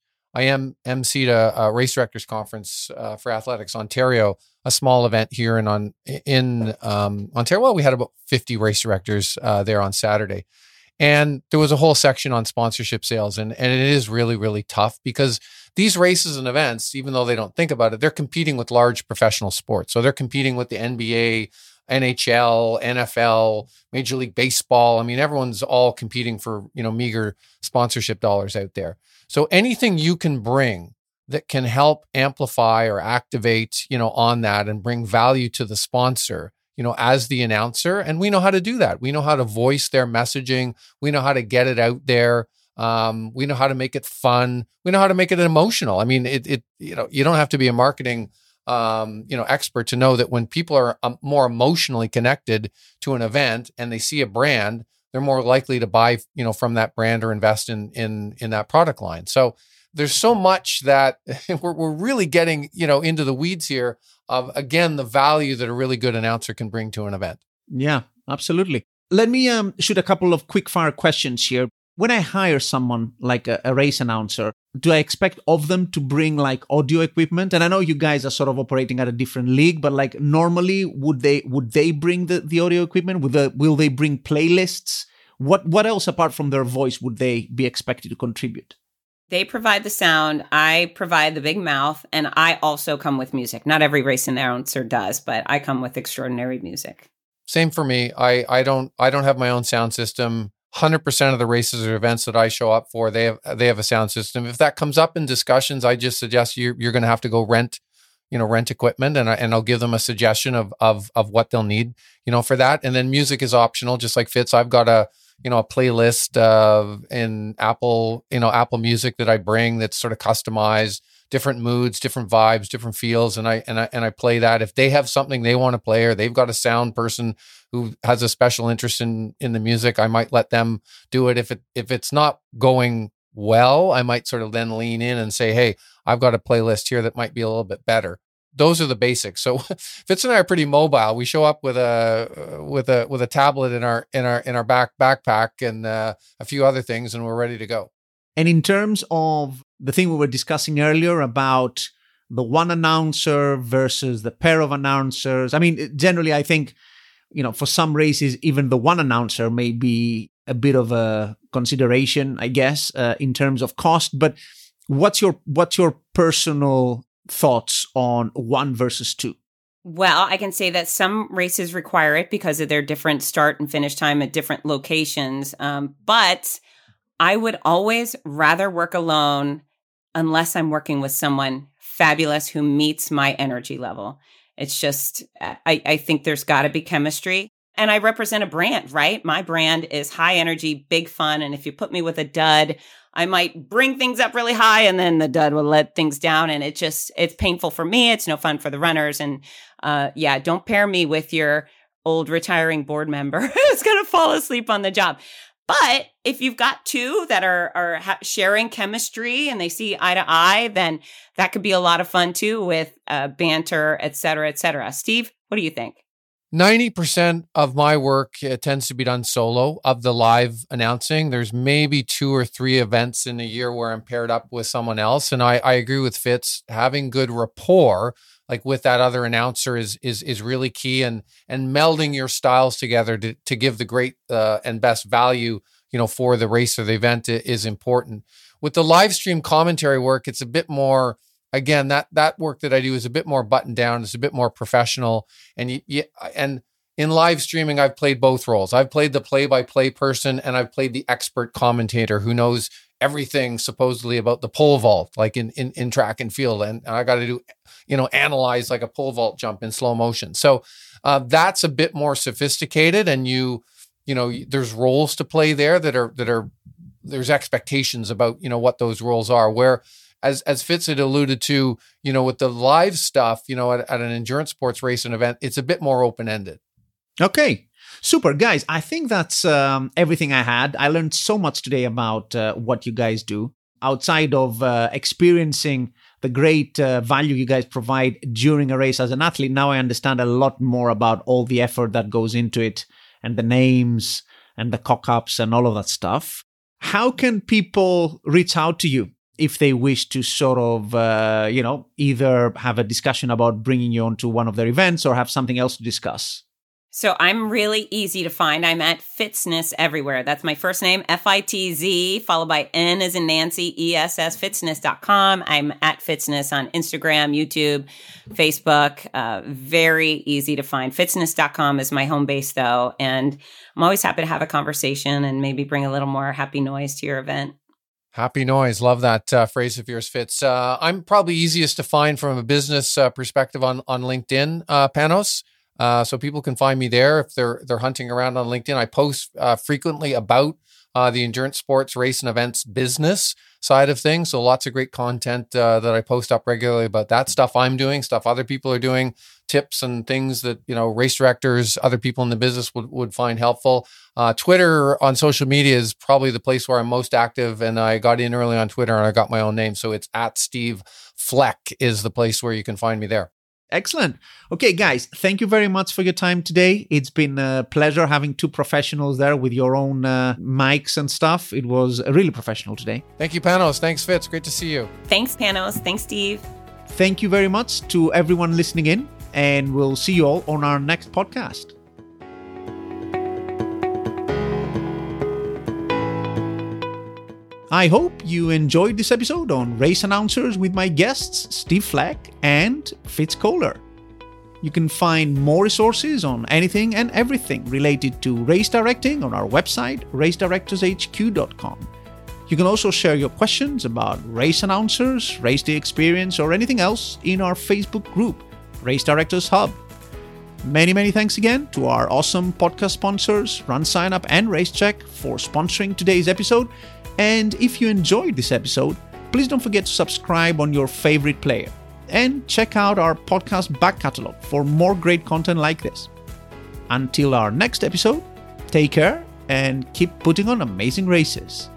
emceed a race directors conference for Athletics Ontario, a small event here in Ontario. Well, we had about 50 race directors there on Saturday. And there was a whole section on sponsorship sales. And it is really, really tough because these races and events, even though they don't think about it, they're competing with large professional sports. So they're competing with the NBA, NHL, NFL, Major League Baseball. I mean, everyone's all competing for, meager sponsorship dollars out there. So anything you can bring that can help amplify or activate, on that and bring value to the sponsor, as the announcer. And we know how to do that. We know how to voice their messaging. We know how to get it out there. We know how to make it fun. We know how to make it emotional. I mean, you don't have to be a marketing expert to know that when people are more emotionally connected to an event and they see a brand, they're more likely to buy, from that brand or invest in that product line. So there's so much that we're really getting, into the weeds here of, again, the value that a really good announcer can bring to an event. Yeah, absolutely. Let me shoot a couple of quick fire questions here. When I hire someone like a race announcer, do I expect of them to bring like audio equipment? And I know you guys are sort of operating at a different league, but like normally would they bring the audio equipment? Will they bring playlists? What else apart from their voice would they be expected to contribute? They provide the sound. I provide the big mouth, and I also come with music. Not every race announcer does, but I come with extraordinary music. Same for me. I don't have my own sound system. 100% of the races or events that I show up for, they have a sound system. If that comes up in discussions, I just suggest you're going to have to go rent equipment, and I'll give them a suggestion of what they'll need, for that. And then music is optional, just like Fitz. I've got a playlist in Apple Music that I bring that's sort of customized, different moods, different vibes, different feels, and I play that. If they have something they want to play, or they've got a sound person who has a special interest in the music, I might let them do it. If it's not going well, I might sort of then lean in and say, hey, I've got a playlist here that might be a little bit better. Those are the basics. So Fitz and I are pretty mobile. We show up with a tablet in our backpack and a few other things, and we're ready to go. And in terms of the thing we were discussing earlier about the one announcer versus the pair of announcers, I mean, generally, I think, for some races, even the one announcer may be a bit of a consideration, I guess, in terms of cost. But what's your personal thoughts on one versus two? Well, I can say that some races require it because of their different start and finish time at different locations. But I would always rather work alone unless I'm working with someone fabulous who meets my energy level. It's just, I think there's got to be chemistry. And I represent a brand, right? My brand is high energy, big fun. And if you put me with a dud, I might bring things up really high and then the dud will let things down. And it's painful for me. It's no fun for the runners. And don't pair me with your old retiring board member who's going to fall asleep on the job. But if you've got two that are sharing chemistry and they see eye to eye, then that could be a lot of fun too with banter, et cetera, et cetera. Steve, what do you think? 90% of my work tends to be done solo of the live announcing. There's maybe 2 or 3 events in a year where I'm paired up with someone else. And I agree with Fitz, having good rapport, like with that other announcer is really key, and melding your styles together to give the great and best value, for the race or the event is important. With the live stream commentary work, it's a bit more, again, that work that I do is a bit more buttoned down. It's a bit more professional. And and in live streaming, I've played both roles. I've played the play-by-play person, and I've played the expert commentator who knows everything supposedly about the pole vault, like in track and field. And I got to do, analyze like a pole vault jump in slow motion. So that's a bit more sophisticated, and there's roles to play there that are there's expectations about, what those roles are, where as Fitz had alluded to, with the live stuff, at an endurance sports race and event, it's a bit more open-ended. Okay. Super. Guys, I think that's everything I had. I learned so much today about what you guys do. Outside of experiencing the great value you guys provide during a race as an athlete, now I understand a lot more about all the effort that goes into it and the names and the cock-ups and all of that stuff. How can people reach out to you if they wish to sort of, either have a discussion about bringing you onto one of their events or have something else to discuss? So I'm really easy to find. I'm at Fitzness everywhere. That's my first name, Fitz, followed by N as in Nancy, ESS, fitzness.com. I'm at Fitzness on Instagram, YouTube, Facebook. Very easy to find. Fitzness.com is my home base, though. And I'm always happy to have a conversation and maybe bring a little more happy noise to your event. Happy noise. Love that phrase of yours, Fitz. I'm probably easiest to find from a business perspective on LinkedIn, Panos. So people can find me there if they're hunting around on LinkedIn. I post frequently about the endurance sports race and events business side of things. So lots of great content that I post up regularly about that stuff I'm doing, stuff other people are doing, tips and things that, race directors, other people in the business would find helpful. Twitter on social media is probably the place where I'm most active. And I got in early on Twitter and I got my own name. So it's at Steve Fleck is the place where you can find me there. Excellent. Okay, guys, thank you very much for your time today. It's been a pleasure having two professionals there with your own mics and stuff. It was really professional today. Thank you, Panos. Thanks, Fitz. Great to see you. Thanks, Panos. Thanks, Steve. Thank you very much to everyone listening in, and we'll see you all on our next podcast. I hope you enjoyed this episode on Race Announcers with my guests, Steve Fleck and Fitz Koehler. You can find more resources on anything and everything related to race directing on our website, racedirectorshq.com. You can also share your questions about race announcers, race day experience, or anything else in our Facebook group, Race Directors Hub. Many thanks again to our awesome podcast sponsors, Run Sign Up and RaceCheck, for sponsoring today's episode. And if you enjoyed this episode, please don't forget to subscribe on your favorite player. And check out our podcast back catalog for more great content like this. Until our next episode, take care and keep putting on amazing races.